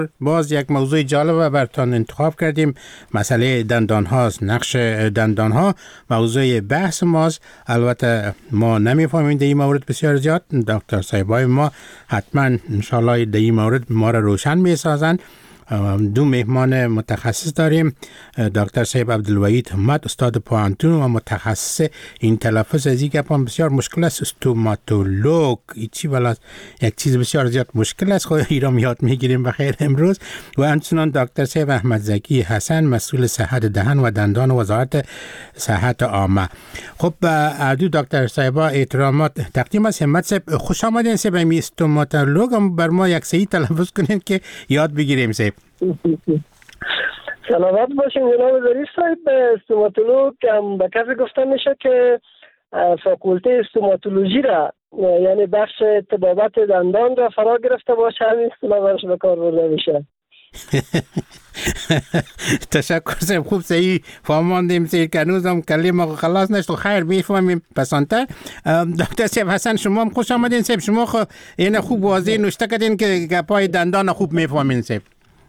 باز یک موضوع جالب براتون انتخاب کردیم. مسئله دندان هاست، نقش دندان ها موضوع بحث ماست. البته ما نمیفهمیم در این مورد بسیار زیاد. دکتر صاحبای ما حتما انشالله در این مورد ما را روشن میسازند. دو مهمان متخصص داریم. دکتر صاحب عبدالوحید همت، استاد پوهنتون و متخصص این تلفظ از این گپان بسیار مشکل است، استوماتولوگ. ایچی بلا یک چیز بسیار زیاد مشکل است، خود ایرام یاد میگیریم بخیر امروز. و همچنان دکتر صاحب احمد زکی حسن، مسئول صحت دهن و دندان وزارت صحت عامه. خب دو دکتر صاحبا احترامات تقدیم است. همت صاحب خوش آمدین. صاحب می استوماتولوگ هم بر ما یک صحیح تلفظ کنین که یاد بگیریم. صاحب سلامت باشین جناب ظریف صاحب. استوماتولوگ هم به کسی گفته میشه که فاکولته استوماتولوژی را، یعنی بخش طبابت دندان را فرا گرفته باشه، همین اصطلاح برش به کار برده میشه. تشکر صاحب، خوب صحیح فهماندیم. که هنوز هم کلمه خلاص نشد، خیر میفهمیم پسانتر. دکتر صاحب حسن شما هم خوش آمدین. صاحب شما این خوب واضح نوشته کردین که گپای دندان خوب میفهمین. صاحب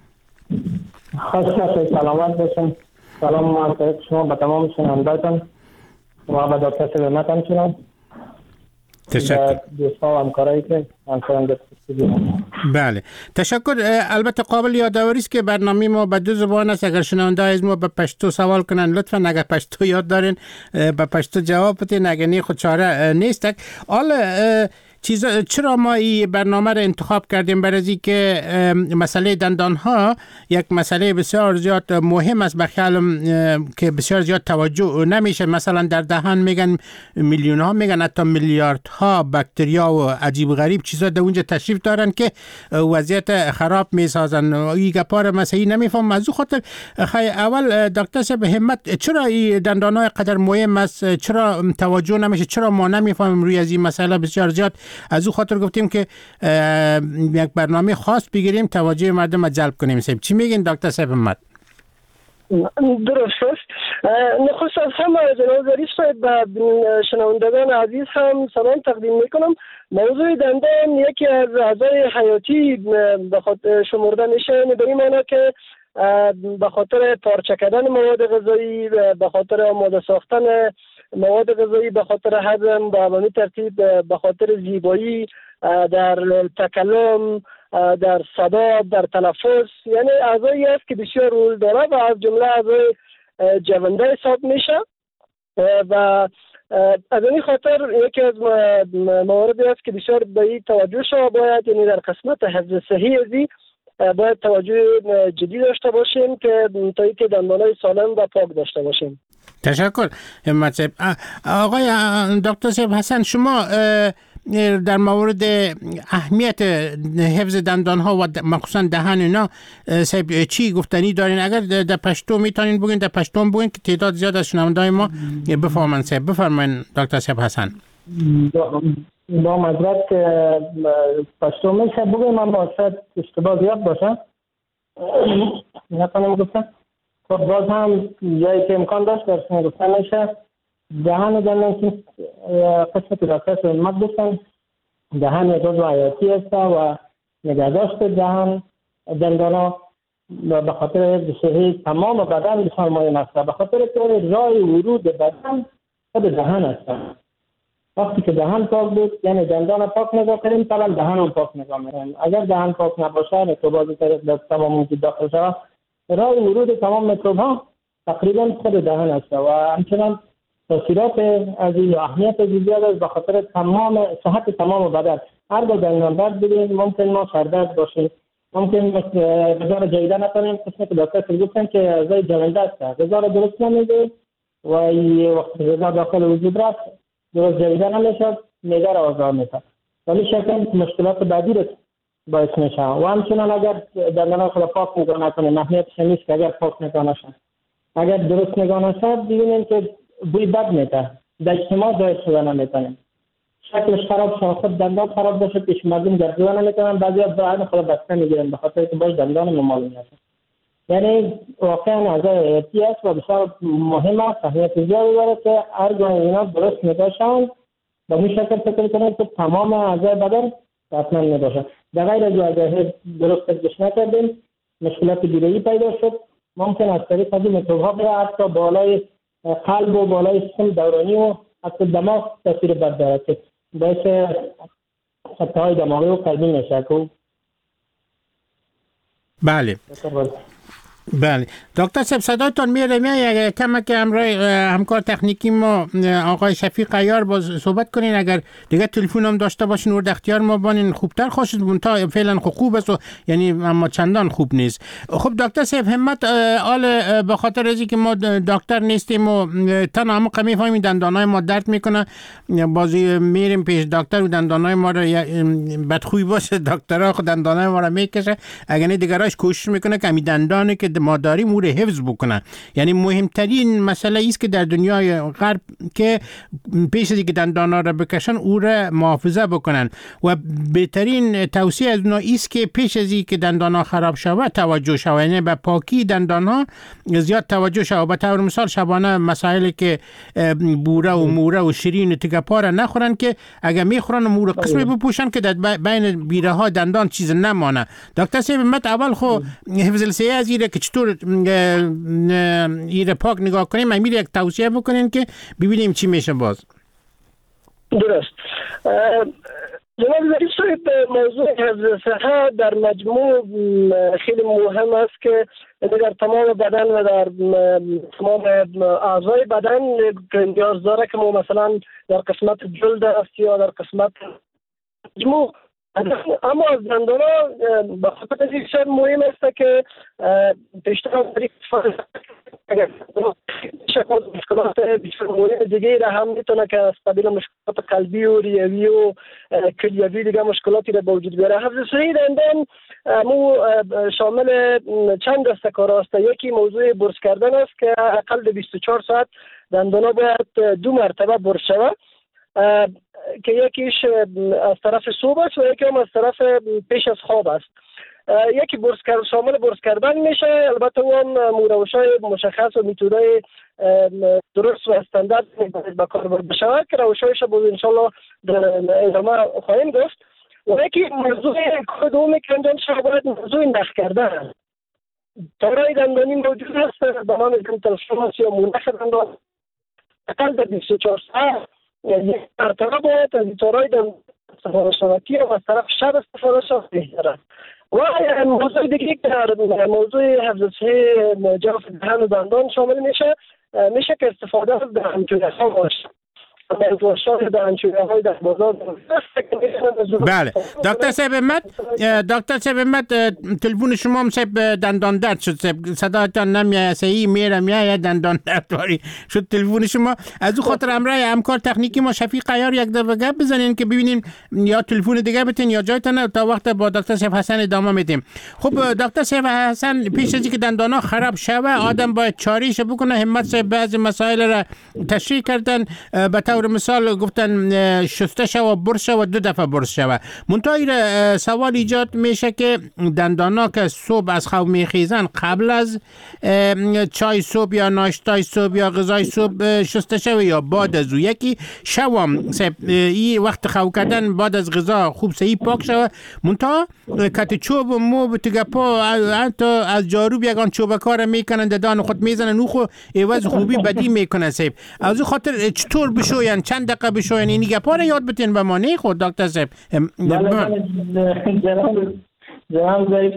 خواهش سلامت باشین. سلام علیکم شما به تمام شنوندگان و به دکتر صاحب همچنان. تشکر. دوستان و همکارایی که همکاران بله تشکر. البته قابل یادآوری است که برنامه ما به دو زبان است. اگر شنونده از ما به پشتو سوال کنن لطفا اگر پشتو یاد دارین به پشتو جواب بدین، اگر نه خود چاره نیست. حالا چرا ما این برنامه را انتخاب کردیم؟ برای اینکه مسئله دندان ها یک مسئله بسیار زیاد مهم است. بخیالم که بسیار زیاد توجه نمیشه. مثلا در دهان میگن میلیون ها، میگن حتی میلیارد ها باکتریا و عجیب غریب چیزا در اونجا تشریف دارن که وضعیت خراب میسازن. این گپا را مسئله نمیفهم. از خاطر اول دکتر صاحب همت، چرا این دندان های قدر مهم است؟ چرا توجه نمیشه؟ چرا ما نمیفهمیم روی از این مسئله بسیار زیاد؟ از او خاطر گفتیم که یک برنامه خاص بگیریم، توجه مردم را جلب کنیم. صاحب چی میگین دکتر صاحب همت؟ درست است. نخست از همه جناب ظریف صاحب به شنوندگان عزیز هم سلام تقدیم میکنم. موضوع دندان یکی از اعضای حیاتی به خاطر شمرده میشه، به این معنی که به خاطر پارچه کردن مواد غذایی، به خاطر آماده ساختن مواد غذایی، به خاطر هضم، به همین ترتیب به خاطر زیبایی در تکلم، در صدا، در تلفظ، یعنی اعضایی است که بسیار رول داره و از جمله اعضای جونده حساب میشه. و از این خاطر یکی از مواردی است که بسیار به این توجه شما باید، یعنی در قسمت حفظ صحی ازی باید توجه جدی داشته باشیم که تا اینکه دندانهای سالم و پاک داشته باشیم. تشکر همت صاحب. آقای دکتر صاحب حسن، شما در مورد اهمیت حفظ دندان ها و مخصوصا دهن اینا صاحب چی گفتنی دارین؟ اگر در پشتو میتونین بگین، در پشتو بگین که تعداد زیاد از شنونده‌های ما بفهمن. صاحب بفرمایید دکتر صاحب حسن. با مدرک پشتو میشه بگیم، من باید اشتباه زیاد باشه نکنم گفتم. خب باز هم جایی که امکان داشت درشون گفتن میشه. دهن دندان که قسمت راکش ما گفتن دهن یک جزو حیاتی است و نگهداشت دهن دندان ها به خاطر صحت تمام بدن بسیار مهم است. به خاطر که راه ورود بدن خود دهن است. وقتی که دهن پاک بود یعنی دندان پاک نگاه کنیم، طبعا دهن هم پاک نگاه میکنیم. اگر دهن پاک نباشه میکروبات در تمام وجود داخل شود، راه ورود تمام میکروب ها تقریبا خود دهن است و همچنان تاثیرات از این اهمیت زیاد است به خاطر تمام صحت تمام بدن. هر دو دندان درد ببینید ممکن ما سردرد باشه، ممکن غذا جیده نکنیم، قسمت دکتر گفتن که غذای جونده است، غذا را درست نمیده و وقتی غذا داخل وجود رفت درست جیده نمیشد، معده را آزار میشه، ولی شکل مشکلات بعدی را باعث میشه. و همچنان اگر دندان خود پاک نگاه نکنیم، اهمیتش نیست که اگر پاک نگاه نشد، اگر درست نگاه نشد ببینید که بوی بد میده، در اجتماع ظاهر شده نمیتونیم، شکلش خراب شد، خود دندان خراب باشه پیش مردم گردوده نمیتونن، بعضی از دهن خود بسته میگیرن به خاطر که باش دندان ممالون هست. یعنی واقعا اعضای حیاتی است و بسیار مهم است، اهمیت زیادی داره که هرگاه اینا درست نگاه شوند به این شکل فکر کنید که تمام اعضای بدن حتما میباشه. در غیر از اگر درست حفظش نکردیم مشکلات بیرایی پیدا شد، ممکن است طریق از این میکروب‌ها حتی بالای قلب و بالای سیستم دورانی و حتی دماغ تاثیر بد دارد که باعث خطاهای دماغی و قلبی میشه. بله بله دکتر صاحب صدایتان میاد کمک همکار تکنیکی ما آقای شفیق عیار باز صحبت کنین، اگر دیگه تلفن هم داشته باشین ورد اختیار ما بانین خوبتر خواهد تا فعلا خوب است یعنی اما چندان خوب نیست. خب دکتر صاحب همت آل به خاطر ازی که ما دکتر نیستیم و تنها هم قمی فهمیم دندانای ما درد میکنه بازی میریم پیش دکتر و دندانای ما رو بدخوی باشه دکترها خود دندانای ما رو میکشه، اگر نه دیگراش کوشش میکنه که همین دندانی که ما داریم او رو حفظ بکنن. یعنی مهمترین مسئله است که در دنیای غرب که پیش از اینکه دندانا را بکشن او را محافظه بکنن و بهترین توصیه از اونها است که پیش از اینکه دندانا خراب شود توجه شود، یعنی به پاکی دندانها زیاد توجه شود. به طور مثال شبانه مسائلی که بوره و موره و شیرین و تگپا را نخورن که اگر میخورن مور قسمی بپوشن که در بین بیره ها دندان چیز نمانه. دکتر صاحب مت اول خو حفظ لسه از که چطور ایره پاک نگاه کنیم امیر یک توصیه بکنین که ببینیم چی میشه. باز درست جناب ظریف صاحب موضوع حفظ صحت در مجموع خیلی مهم است که در تمام بدن و در تمام اعضای بدن نیاز داره که مثلا در قسمت جلد است یا در قسمت مجموع، اما از دندانا به خاطر از این شد مهم است که پیشتر اگر مشکلات بیشتر مهم دیگه را هم میتونه که از قبیل مشکلات قلبی و ریوی و کلیوی دیگه مشکلاتی را به وجود بیاره. حفظ صحیح دندان مو شامل چند دسته کار است. یکی موضوع برس کردن است که اقل 24 ساعت دندانا باید 2 مرتبه برس شود که یکیش از طرف صبح است و یکی هم از طرف پیش از خواب است. یکی شامل برس کردن میشه، البته اون روش‌های مشخص و میتودهای درست و استاندارد به کار برده شود که روش‌هایش بود انشالله در ادامه خواهیم گفت. و یکی موضوع دومی که انجام شود موضوع نخ کردن. تارای دندانی موجود است به نام تلفنوس یا مونخ دندان اقل در 24 ساعت یک مرتبه باید از تارای دندان استفاده شود که از طرف شب استفاده شود بهتر است. و موضوع دیگه که در موضوع حفظ صحیح جوف دهن و دندان شامل میشه که استفاده از دهنچوی‌ها باشه. بله دکتر صاحب مت تلفن شما هم صاحب دندان درد شد، صدایتان نمیاد صحیح میاد دندان درد داری شد تلفن شما. از اون خاطر امرای همکار تکنیکی ما شفیق عیار یک دفعه گپ بزنین که ببینیم یا تلفن دیگه بتین یا جایتون تا وقت با دکتر صاحب حسن ادامه میدیم. خب دکتر صاحب حسن پیش از اینکه دندانا خراب شوه آدم باید چاریش بکنه. همت صاحب بعضی مسائل را تشریح کردن، به طور مثال گفتن شسته شو برس شو 2 دفعه برس شو. منتها سوال ایجاد میشه که دندانا که صبح از خواب میخیزن قبل از چای صبح یا ناشتای صبح یا غذای صبح شسته شو یا بعد از او؟ یکی شوام این وقت خواب کردن بعد از غذا خوب صحیح پاک شو. منتها کت چوب و مو تگپا حتی از جارو یگان چوبکار میکنن دندان خود میزنن او خو عوض خوبی بدی میکنه صاحب. از اون خاطر چطور بشوین چند دقیقه بشوین این گپا رو یاد بتین به ما نه خود دکتر صاحب. جناب ظریف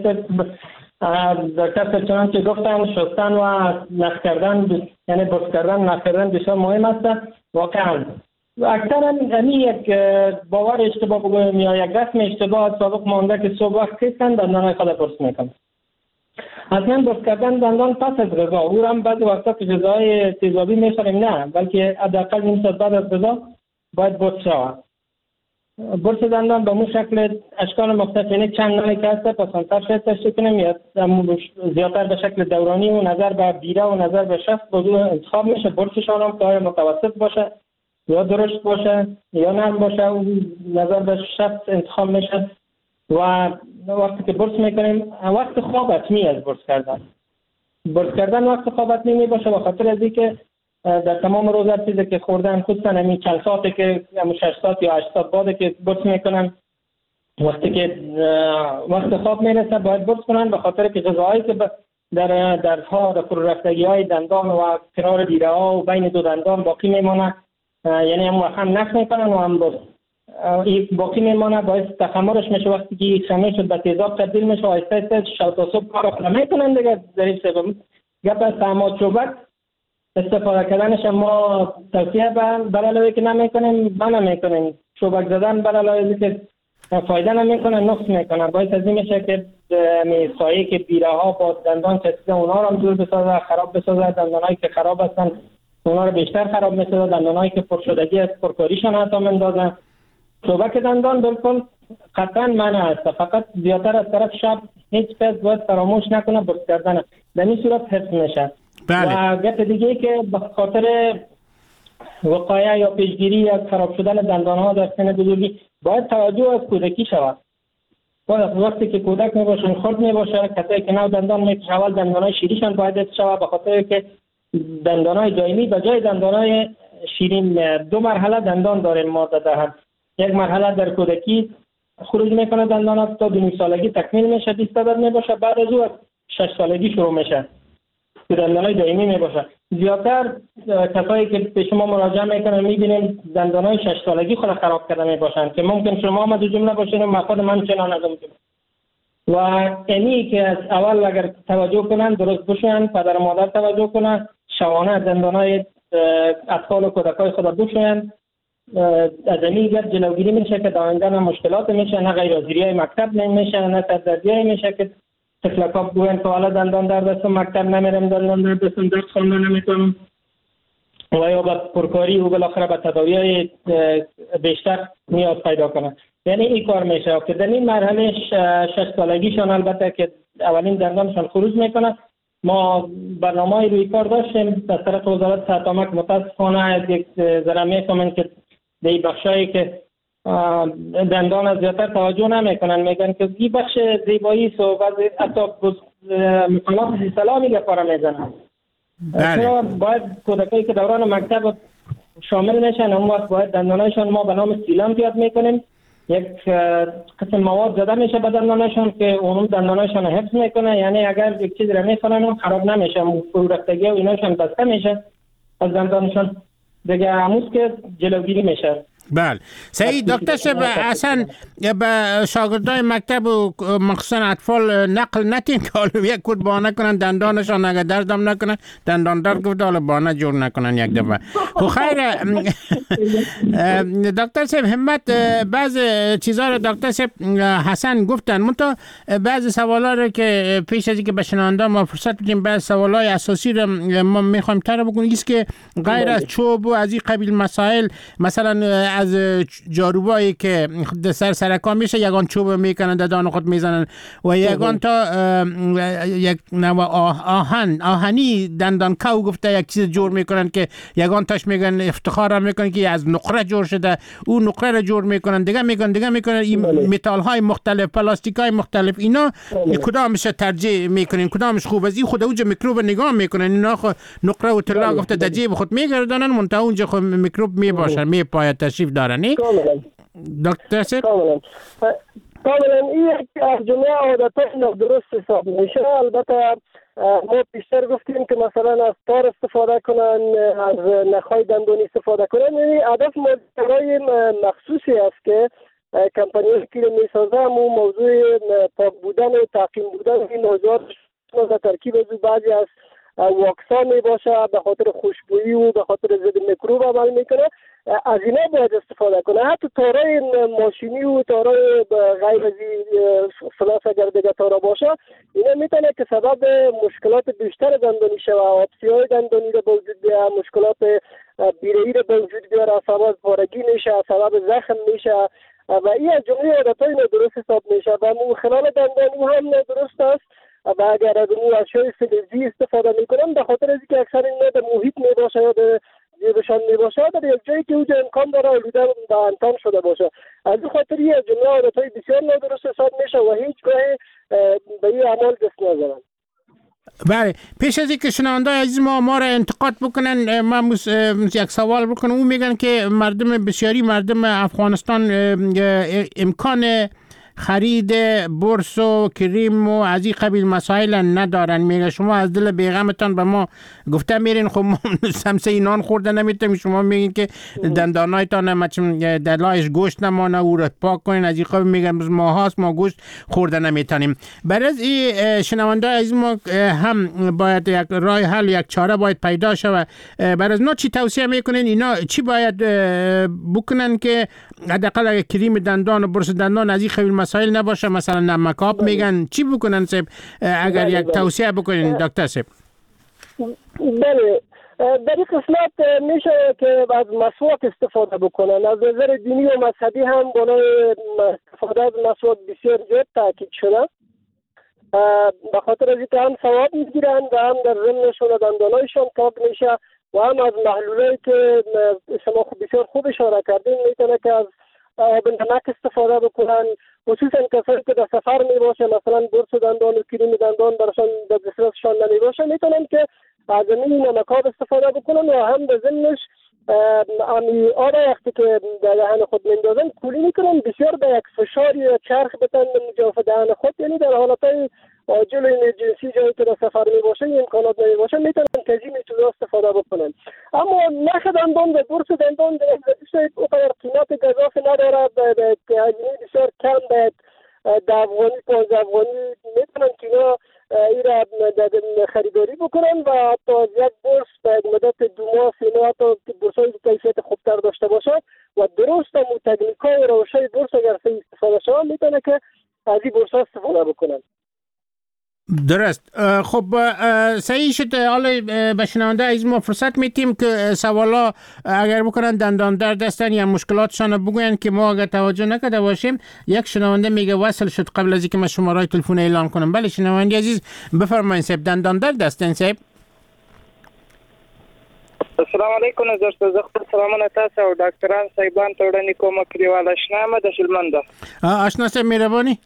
دکتر چنان که گفتن شستن و نخ کردن یعنی برس کردن نخ کردن بسیار مهم است واقعا. اکثرا یک باور اشتباه بگویم یا یک رسم اشتباه سابق مانده که صبح وقت کشتن دندانهای خود برس میکنن. اصلا برس کردن دندان پس از غذا او هم بعضی وقتا که غذای تیزابی میخوریم نه بلکه حداقل نیم ساعت بعد از غذا باید برس شود. برس دندان به مو شکل اشکال مختلف یعنی چند نوعی که هست پسندتر شاید تشکیل کنیم یا زیادتر به شکل دورانی و نظر به بیره و نظر به شست بودو انتخاب میشه. برسشان هم که آیا متوسط باشه یا درشت باشه یا نرم باشه و نظر به شست انتخاب میشه. و وقتی که برس میکنیم وقت خواب اتمی از برس کردن وقت خواب اتمی میباشه به خاطر از اینکه در تمام روز چیزی که خوردن خصوصا همین چند ساعتی که 6 ساعت یا 8 ساعت بعد که برس میکنن وقتی که وقت خواب میرسه باید برس کنن، به خاطر که غذاهایی که در دردها در فرو رفتگی های دندان و کنار دیره ها و بین دو دندان باقی میمانه، یعنی هم نفع میکنن و هم این باقی میمانه، باعث تخمرش میشه. وقتی که خمیر شد به تیزاب تبدیل میشه، آهسته آهسته شب تا صبح کار میکنن دیگه. در این سبب گپ از طعمات چوبک استفاده کردنش ما توصیه بر علاوه که نمیکنیم، نمیکنیم. چوبک زدن بر علاوه که فایده نمیکنه، نقص میکنه. باعث از این میشه که سایه که بیره ها با دندان چسبیده اونها رو هم دور بسازه، خراب بسازه. دندانایی که خراب هستن اونها رو بیشتر خراب میسازه. دندانایی که پرشدگی از پرکاریشان حتی مندازه. چوبک دندان بالکل قطعا منع است، فقط زیادتر از طرف شب هیچ کس باید فراموش نکنه برس کردن. در این صورت حفظ میشه. بله. و گپ دیگه که به خاطر وقایع یا پیشگیری از خراب شدن دندان ها در سن بزرگی باید توجه از کودکی شود. باید وقتی که کودک میباشن، خرد میباشه، کسایی که نو دندان میکشه، اول دندان های شیریشان باید حفظ شود، به خاطر که دندان های دائمی به جای دندان های شیرین 2 مرحله دندان داریم ما در دهن. یک مرحله در کودکی خروج میکنه دندانات تا 2 سالگی تکمیل میشه، 20 عدد میباشه. بعد از او 6 سالگی شروع میشه که دندانای دائمی میباشه. زیادتر کسایی که به شما مراجعه میکنن میبینیم دندانای 6 سالگی خود خراب کرده میباشن، که ممکن شما هم از جمله باشین و خود من چنان ازم. و اینی که از اول اگر توجه کنن، درست بشوین، پدر و مادر توجه کنن، شبانه دندانای اطفال و کودکای خود بشوین. از این گپ جلوگیری میشه که در آینده مشکلات میشه، نه غیرحاضری مکتب نمیشه، نه سردردی میشه که طفلکا بگوین که حالا دندان درد است و مکتب نمیرم، دندان درد است درس خواندن نمیکنم، و یا با پرکاری و بالاخره به تداوی بیشتر نیاز پیدا کنن. یعنی این کار میشه که در این مرحله 6 سالگیشان البته که اولین دندانشان خروج میکنه. ما برنامه روی کار داشتیم از طرف وزارت صحت عامه، متاسفانه یک ذره میفهمن که در این بخشایی که دندان از زیادتر توجه نمیکنن، میگن که این بخش زیبایی است و بعضی حتی مکانات سلامی گفاره میزنن. بله. باید کودکایی که دوران مکتب شامل میشن، اون وقت باید دندانایشان ما به نام سیلم زیاد میکنیم. یک قسم مواد زده میشه به دندانایشان که اون دندانایشان حفظ میکنه، یعنی اگر یک چیز را میخورن خراب نمیشه، فرو رفتگی و ایناشان بسته میشه از دندانشان دیگه، هموز که جلوگیری میشه. بله. سعید دکتر شب اصلا به شاگردای مکتب و مخصوصا اطفال نقل نتین که حالا یک کود بانه کنن دندانشان اگر دردم نکنن، دندان درد گفت حالا بانه جور نکنن یک دفعه. خب خیر دکتر صاحب همت بعض چیزها رو دکتر صاحب حسن گفتن، منتها بعض سوالا رو که پیش از اینکه به شنونده ما فرصت بدیم بعض سوالای اساسی رو ما میخوایم طرح بکنیم، است که غیر از چوب و از این قبیل مسائل، مثلا از جاروبایی که سرکان میشه یگان چوب میکنن دندان خود میزنن و یگان تا یک نوع آهنی دندان کو گفته یک چیز جور میکنن که یگان تاش میگن افتخار میکنن که از نقره جور شده، اون نقره رو جور میکنن، دیگه میکنن این متال های مختلف، پلاستیک های مختلف، اینا کدامش ترجیح میکنین، کدامش خوب از این خود اونجا میکروب نگاه میکنن، اینا نقره و طلا گفته در جیب خود میگردانن، منتها اونجا خود میکروب میباشن میپاید تشریف دارن. کاملا دکتر صاحب کاملا این یک از جمله عادتهای نادرست حساب میشه. البته ما بیشتر گفتیم که مثلا از تار استفاده کنن، از نخهای دندانی استفاده کنن. یعنی هدف مادرهای مخصوصی است که کمپانی‌هایی که میسازه همون موضوع پاک بودن و تعقیم بودن این موضوعات از ترکیب از بعضی از واکسا می باشه، به خاطر خوشبویی و به خاطر ضد میکروب عمل میکنه. از اینا باید استفاده کنه. حتی تارای ماشینی و تارای غیر از فلاس اگر دیگه تارا باشه، اینا میتونه که سبب مشکلات بیشتر دندانی شه و آبسی‌های دندانی رو به وجود بیاره، مشکلات بیره‌ای رو به وجود بیاره، سبب پارگی میشه، سبب زخم میشه و این از جمله عادتهای نادرست حساب میشه و خلال دندانی هم نادرست است. و اگر از اون اشیاء فلزی استفاده میکنن به خاطر از اینکه اکثر اینا در محیط میباشه یا در جیبشان میباشه، در یک جایی که اونجا امکان داره آلوده و انتان شده باشه، از این خاطر از جمله عادتهای بسیار نادرست حساب میشه و هیچ گاه به این اعمال دست نزنن. بله، پیش از اینکه شنونده عزیز ما را انتقاد بکنن، من یک سوال بکنم. اون میگن که مردم بسیاری مردم افغانستان امکان خرید برس و کریم و از این قبیل مسائل ندارن. میگه شما از دل بیغمتان به ما گفته میرین، خب ما سمسه نان خورده نمیتونیم، شما میگین که دندانایتان دلایش گوشت نمانه او را پاک کنین، از این قبیل میگن ما هاست ما گوشت خورده نمیتونیم. برای این شنونده از ما هم باید یک راه حل، یک چاره باید پیدا شود. برای اونا چی توصیه میکنین؟ اینا چی باید بکنن که حداقل اگه کریم دندان و برس دندان از این قبیل مسائل نباشه؟ مثلا نمکاب میگن، چی بکنن صاحب اگر یک توصیه بکنین دکتر صاحب؟ بله، در این قسمت میشه که از مسواک استفاده بکنن. از نظر دینی و مذهبی هم بالای استفاده از مسواک بسیار زیاد تاکید شده، به خاطر از اینکه هم ثواب میگیرن و هم در ضمنشون دندانایشان پاک میشه و هم از محلولی که شما بسیار خوب اشاره کردین میتونه که از آب نمک استفاده بکنن، خصوصا کسایی که در سفر میباشه، مثلا برس دندان و کریم دندان برشان در دسترسشان نمیباشه، میتونن که از این نمکاب استفاده بکنن و هم به ضمنش آب وقتی که در دهن خود میندازن کولی میکنن، بسیار به یک فشار یا چرخ بتن جوف دهن خود، یعنی در حالتهای عاجل و ایمرجنسی جایی که در سفر میباشه امکانات نمیباشه میتونن که از این میتونه استفاده بکنن. اما نخ دندان و برس دندان اونقدر قیمت گزاف نداره، که هزینه بسیار کم، باید 10 افغانی 15 افغانی میتونن که اینا این را خریداری بکنن و حتی از یک برس به مدت 2 ماه 3 ماه حتی برسایی که کیفیت خوبتر داشته باشه و درست هم تکنیکای روشه برس اگر صحیح استفاده شده میتونه که از این برس استفاده بکنن. درست. خب صحیح شد. حالا به شنونده از ما فرصت میتیم که سوالا اگر بکنن دندان درد هستن یا مشکلاتشان بگوین که ما اگر توجه نکرده باشیم. یک شنونده میگه وصل شد قبل از اینکه من شماره تلفن اعلام کنم. بله شنونده عزیز بفرمایید صاحب، دندان درد هستن صاحب؟ السلام علیکم. نظر سلامونه تاسو او ډاکټران صاحبان ته وړاندې کوم کلیوال آشنا مده شلمنده. آشنا صاحب مهرباني.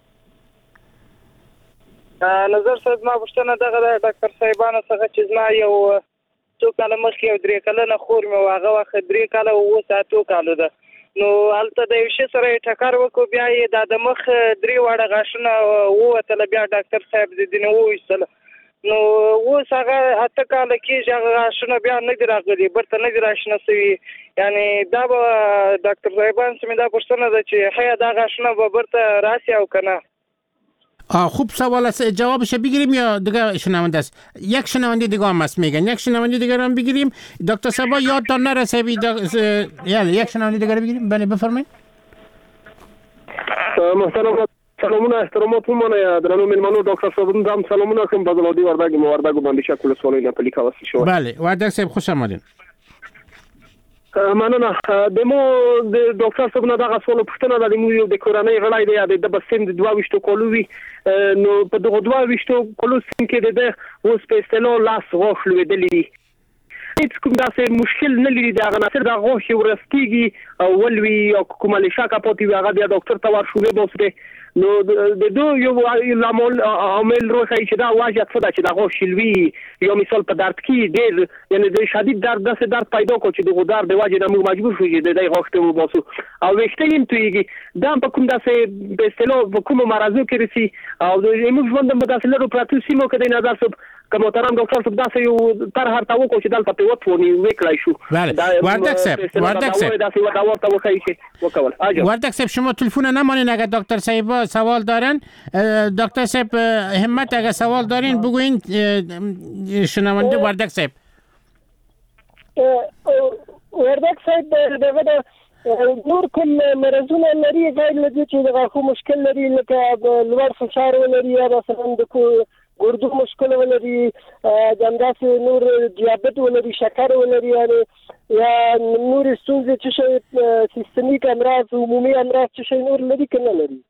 نظر صاحب ما پوښتنه دغه ډاکټر صاحبانو څخه چې زما یو څو کاله مخکې یو 3 کلنه خور مې هغه وخت 3 کاله او 7 کاله ده، نو هلته د یو شي سره ټکر وکړو، بیا یې د مخ 3 واړه غاښونه ووتله، بیا ډاکټر صاحب ځینې وویستله، نو اوس هغه 8 کاله کېږي هغه غاښونه بیا نه دي راغلي، برته نه دي راشنه سوي. یعنی دا به ډاکټر صاحبان چې مې دا پوښتنه ده چې ښه دا غاښونه به برته راسي او که نه؟ خوب سوال است، جوابش بگیریم یا دیگه شنونده است؟ یک شنونده دیگه هم است میگن، یک شنونده دیگه هم بگیریم. دکتر صاحب یادتان نرسه یک شنونده دیگه بگیریم. بله بفرمایید. محترم سلامونه احترامات ومنه درنو میلمنو ډاکټر صاحب هم سلامونه کوم بدلودي وردګ باندې شکل سوالونه په لیکا وسی شو. بله وردګ صاحب خوش آمدین. مننه. د مو د ډاکټر صاحب نه دغه سوال پوښتنه ده، د مو یو د کورنۍ غړی دی د بسند 22 کلو وی، نو په دغه 22 کلو سین کې د اوس په استلو لاس غوښ لویدلی، هیڅ کوم داسې مشکل نه لري، دا غناصر د غوښ ورستیږي او ولوي او کومه لشاکه پاتې هغه بیا ډاکټر ته ورشوي بوسته، نو د دو یو لامل عامل روخی چې دا واجب څه ده چې دا غوښ لوي یا مثال په درد کې ډېر یعنی د شدید درد داسې درد پیدا کو چې د درد د واجب نه موږ مجبور شو چې د دې غوښ ته وباسو او وخته یې تویږي دا په کوم داسې په اصطلاح په کوم مرزو کې رسی او د موږ ژوند په داسې لرو پراتو سیمو کې د نظر صاحب که محترم ډاکټر صاحب داسې یو تر هر تا وکړو چې دلته په وټونی وکړای شو. بله وردګ صاحب وردګ صاحب شما تلفن نمانین اگر دکتر صاحب سوال دارن. دکتر صاحب همت اگر سوال دارین بگوین شنونده وردګ صاحب. وردګ صاحب دغه نور کوم مرزونه لري غیر لدی چې د غاښو مشکل لري لکه لوړ فشار ولري یا مثلا د ګردو مشکل ولري، د همداسې نور دیابت ولري، شکر ولري، یا نور ستونزې چې شي سیستمیک امراض عمومي امراض چې شي نور لري که نه لري؟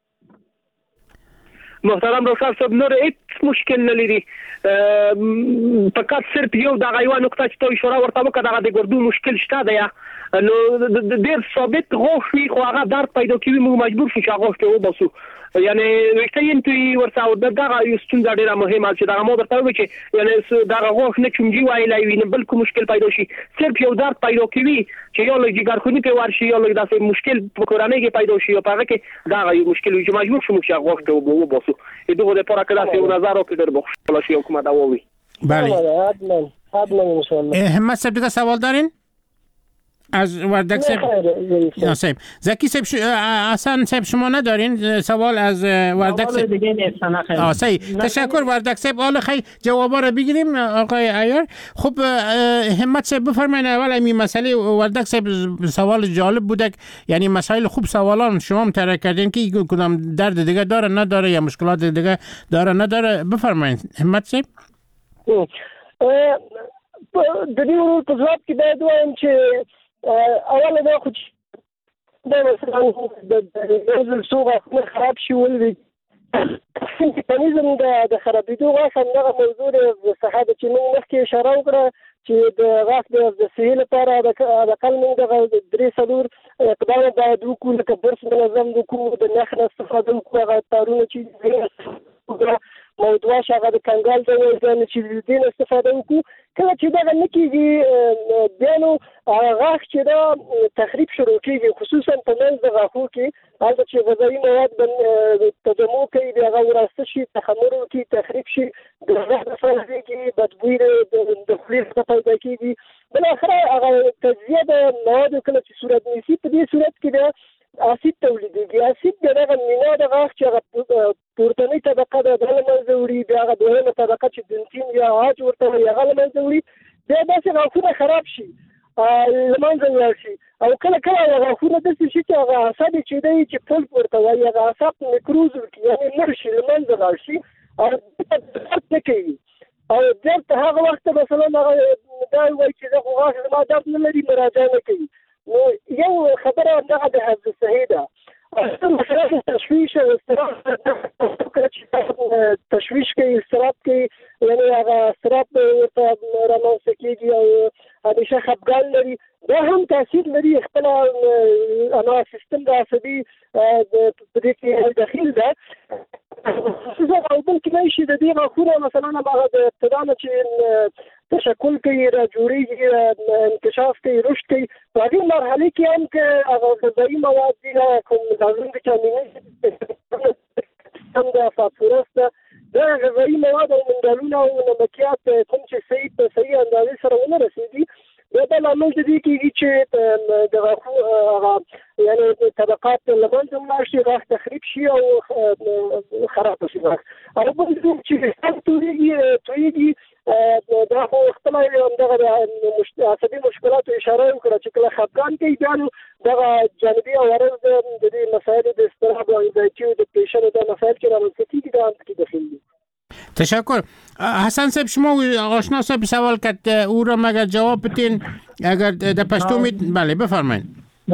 محترم ډاکټر صاحب نور هیڅ مشکل نه لري، فقط صرف یو دغه یوه نقطه چې تا اشاره ورته وکړه دغه د ګردو مشکل شته دی، نو ډېر ثابت غوښ وي خو هغه درد پیدا کوي، موږ مجبور شو چې هغه غوښ ته وباسو. یعنی وکټین توی ورته دغه ستونزه ډیره مهمه چې دغه مو درته وایي چې یعنی دغه غوښ نه چونجي وایلای وي نه بل کوم مشکل پیدا شي صرف یو درد پیدا کوي چې یو لږ جګرخونی په ورشي یو لږ داسې مشکل په کورنۍ کې پیدا شي او په هغه کې دغه یو مشکل وي چې مجبور شو چې غوښ ته وباسو دغه لپاره کله چې یو نظر وکړي در بخښل شي حکومت داوي. بله حتما ان شاء الله. همت صاحب دیگه سوال دارین؟ از وردک صاحب زکی صاحب حسن صاحب شما ندارین سوال از وردک صاحب دیگه نیستن. صحیح تشکر وردک صاحب. حالا خیلی جوابا رو بگیریم آقای عیار. خب همت صاحب بفرمایید اول این مسئله وردک صاحب سوال جالب بوده یعنی مسائل خوب سوالان شما مطرح کردین که کدام درد دیگه داره نداره یا مشکلات دیگه داره نداره بفرمایید همت صاحب. د دې ورو په ځواب کې باید وایم چې اوله دا خو دا مثلا د سوغه خراب شي ولوي میکانیزم د خرابېدو غاښ همدغه موضوع د صحه ده چې موږ مخکې اشاره وکړه چې د غاښ د صحي لپاره د اقل موږ دغه 3-4 اقدام باید وکړو لکه برس منظم وکړو د نخ نه استفاده وکړو هغه تارونه چې موضوع هغه د کنګال د وزن چې دین استفاده وکړو کله چې دا نه کیږي بیا نو غاښ چې دا تخریب شروع کیږي خصوصا په منځ د غاښو کې هغه چې غذایي مواد تجمع کوي بیا هغه وراسته شي تخمر کوي تخریب شي د غاښ فعالیت کې بدبوی د خولې څخه پیدا کیږي بل اخر هغه تجزیه د مواد کله چې صورت نیسي په دې صورت کې دا اسید تولیدېږي اسید دغه مینا د غاښ چې هغه پورتنۍ طبقه د منځه وړي بیا هغه دویمه طبقه چې دنتین یا عاج ورته وایي هغه له منځه وړي بیا داسې غاښونه خراب شي له منځه ولاړ شي او کله کله هغه غاښونه داسې شي چې هغه اعصاب چې دی چې پلپ ورته وایي هغه اعصاب میکروز ورکړي یعنې مړ شي له منځه لاړ شي او درد نه کوي او درد هغه وخت مثلا هغه دا وایي چې زه خو غاښ زما درد نه لري مراجعه نه کوي نو یو خبره دغه د حفظ صحي ده مثلا تشویش او اضطراب تشویش کوي اضطراب کوي یعنی هغه اضطراب ورته رامنځته کېږي او همیشه خفګان لري دا هم تاثیر لري خپل انا سیستم د عصبي په دې کې داخل ده خصوصا او بل کله شي د دې غوښنه مثلا هغه د ابتدا نه چې تشکل کوي را جوړیږي انکشاف کوي رشد کوي په دې مرحله کې هم که هغه غذایي مواد دي کوم لازم دي چې هم د فاسفورس د غذایي مواد او منرالونه او نمکیات کوم چې صحیح اندازې سره ونه رسیږي دا د لامل دي چې د غاښو یعنی طبقات لمنځه ولاړ شي غاښ تخریب شي او خراب شي غاښ او بل چې تویږي دا خو خپل دغه عصبي مشکلات اشاره وکړه چې کله خفګان کوي بیا نو دغه جانبي عوارض د دې مسایل د اضطراب او انزایټي او ډپریشن د مسایل چې رامنځته کیږي دا هم پکې داخل دي. تشکر. حسن صاحب شما آشنا صاحب سوال کرد او را مگر جواب بدین اگر در پشتو بله بفرمایید.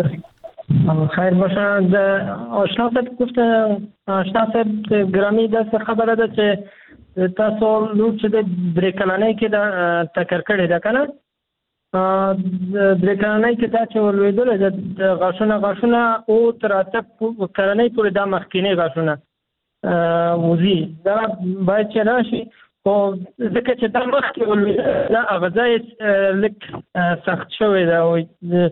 خیر باشه آشنا صاحب گفت آشنا صاحب گرامی دست خبره ده چې تاسو لور چې د درې کلنۍ کې دا تکر کړی ده کنه درې کلنۍ کې دا چې ولوېدل د غاښونه او تر اته کلنۍ پورې دا مخکینی غاښونه وزي دا باید چې راشي خو ځکه چې دا مخکې ولوېدل دا هغه ځای لږ سخت شوی ده او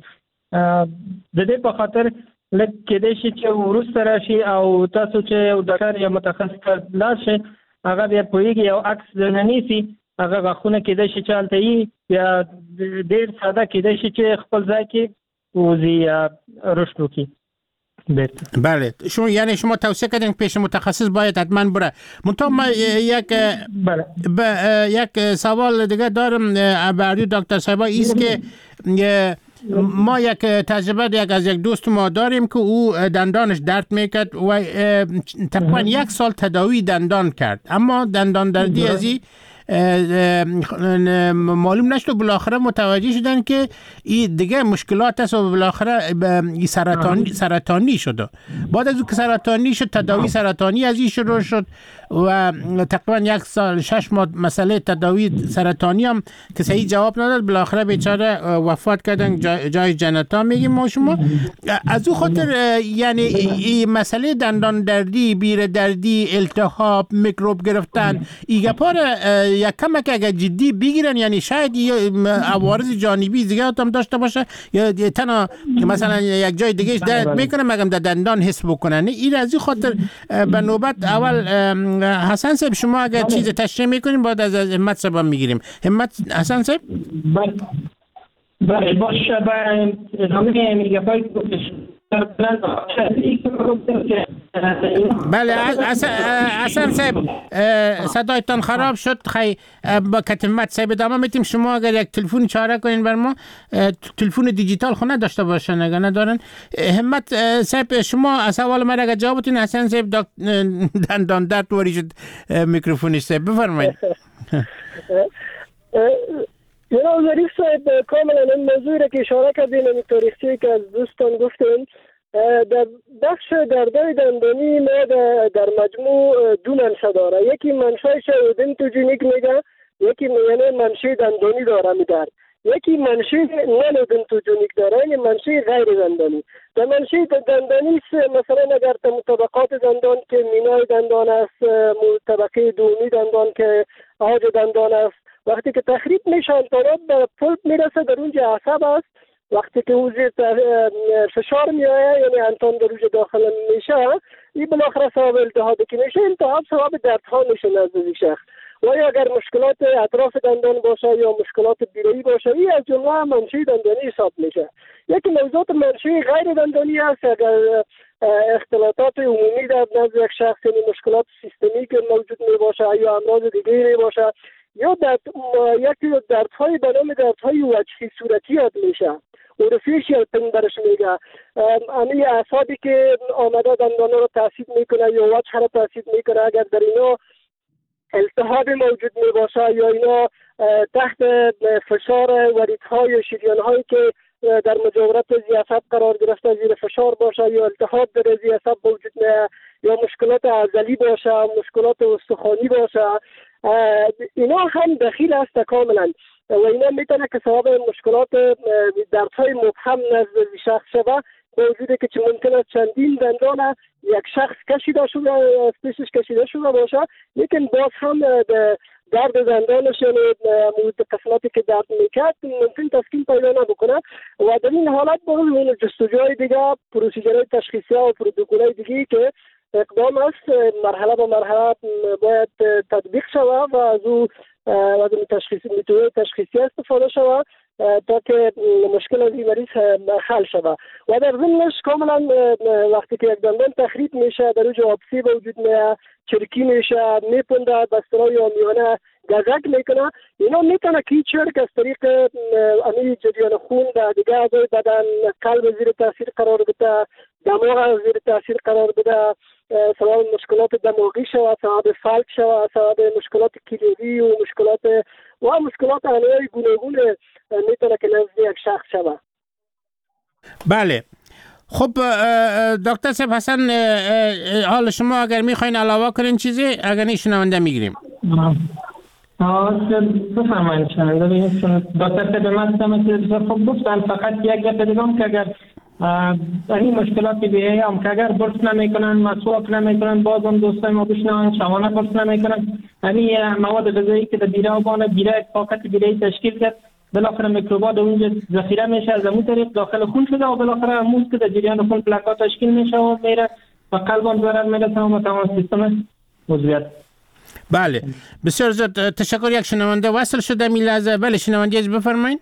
د دې په خاطر لږ کېدای شي چې وروسته راشي او تاسو چې یو ډاکټر یا متخصص ته لاړ شئ هغه بیا پوهېږي یو عکس درنه نیسي هغه غاښونه کېدای شي چې هلته وي یا ډېر ساده کېدای شي چې خپل ځای کې ووځي یا رشد وکړي. بله شما یعنی شما توصیه کردین پیش متخصص باید حتما بره. منتها ما یک سوال دیگه دارم برای دکتر صاحبا ایست که ما یک تجربه از یک دوست ما داریم که او دندانش درد میکرد و تقریبا 1 سال تداوی دندان کرد اما دندان دردی ازی معلوم نشد و بالاخره متوجه شدن که این دیگه مشکلات است و بالاخره سرطانی شد. بعد از اون که سرطانی شد تداوی سرطانی از این شروع شد و تقریبا 1 سال 6 ماه مسئله تداوی سرطانی هم که صحیح جواب نداد، بالاخره بیچاره وفات کردن جای جنتا میگیم ما شما. از اون خاطر یعنی این مسئله دندان دردی، بیر دردی، التهاب، میکروب گرفتن ایگه پار یک کمک اگه جدی بگیرن، یعنی شاید عوارض جانبی دیگه هم داشته باشه یا تنها مثلا یک جای دیگه درد میکنه مگم در دندان حس بکنن. این از این خاطر به نوبت اول حسن صاحب شما اگر چیز تشریح میکنیم بعد از همت صاحب میگیریم. همت حسن صاحب بله باشه با ادامه میگه بله حسن صاحب صدایتان خراب شد. خیلی با کتمت صاحب ادامه میتیم. شما اگر یک تلفن چاره کنین بر ما، تلفن دیجیتال خونه داشته باشن اگر ندارن. همت صاحب شما از سوال من اگر جواب بدین. حسن صاحب دندان درد واری شد میکروفونش صاحب بفرمایید. جناب ظریف صاحب کاملا این موضوعی را که اشاره کردین این تاریخچه‌ای که از دوستان گفتین، در بخش دردهای دندانی ما در مجموع 2 منشأ داره. یکی منشأش اودونتوژنیک میگه، یکی یعنی منشأ دندانی داره میدار، یکی منشأ نان اودونتوژنیک داره یعنی منشأ غیر دندانی. در منشأ دندانی مثلا اگر طبقات دندان که مینای دندان است، طبقه دومی دندان که آج دندان است، وقتی که تخریب میشه انتانات به پلپ میرسه، در اونجا عصب است. وقتی که او زیر فشار میآید یعنی انتان در اونجا داخل میشه، این بالاخره سبب التهابی که میشه، التهاب سبب دردها میشه نزد شخص. و یا اگر مشکلات اطراف دندان باشه یا مشکلات بیرایی باشه، این از جمله منشأ دندانی حساب میشه. یکی موضوعات منشأ غیر دندانی است. اگر اختلالات عمومی در نزد یک شخص یعنی مشکلات سیستمیک موجود می باشه یا امراض دیگه می باشه، یا یکی دردهای به نام دردهای وجهی صورتی یاد میشه، اورفیشیال پین برش میگه. همین اعصابی که آمده دندان رو تاثیر میکنه یا وجه رو تاثیر میکنه، اگر در اینا التهاب موجود می باشه یا اینا تحت فشار وریدها یا شریانهایی که در مجاورت ذیعصب قرار گرفته زیر فشار باشه یا التهاب در ذیعصب موجود نه یا مشکلات عضلی باشه، مشکلات استخوانی باشه، اینا هم دخیل است کاملا و اینا میتونه که سبب مشکلات دردهای مبهم نزد شخص شود، با وجودی که ممکنه چندین دندان یک شخص کشیده شده، پیشش کشیده شده باشه، لیکن باز هم درد دندانش یعنی قسمتی که درد میکرد ممکن تسکین پیدا نبکنه و در این حالت باید جستجوهای دیگه، پروسیجرهای تشخیصی و پروتکل‌های دیگه که اقدام است مرحله به مرحله باید تطبیق شود و از او میتونه تشخیصی استفاده شود تا که مشکل از این مریض حل شود. و در ضمنش کاملا وقتی که یک دندان تخریب میشه در اونجا آبسی به وجود میاد، چرکی میشه، میپنده، بسترهای یا میانه گزک میکنه، اینا میتونه که چرک از طریق امی جریان خون در دیگه اعضای بدن، قلب زیر تاثیر قرار بده، دماغ زیر تاثیر قرار بده، سبب مشکلات دماغی شود، سبب فلج شود، سبب مشکلات کلیوی و مشکلات انواع گوناگون میتونه که نزد یک شخص شود. بله. خب دکتر صاحب حسن، حال شما اگر میخواین علاوه کنین چیزی اگر نه شنونده میگیریم. بفرمایید شنونده بگیم. دکتر صاحب من خب گفتن فقط یک گپ دیگم که اگر این مشکلات بیایی هم که اگر برس نمیکنن، مسواک نمیکنن، باز هم دوستای ما بشنوان شبانه برس نمیکنن، همین مواد غذایی که در بیره و بانه بیره پاکت بیره تشکیل کرد، بالاخره میکروبات در اونجا ذخیره میشه، از اون طریق داخل خون شده و بالاخره موز که در جریان خون پلاکات تشکیل میشه و میره و قلب هم ضرر میرسه و تمام سیستم عضویت. بله بسیار زیاد تشکر. یک شنونده وصل شده می لحظه. بله شنونده از بفرمایید.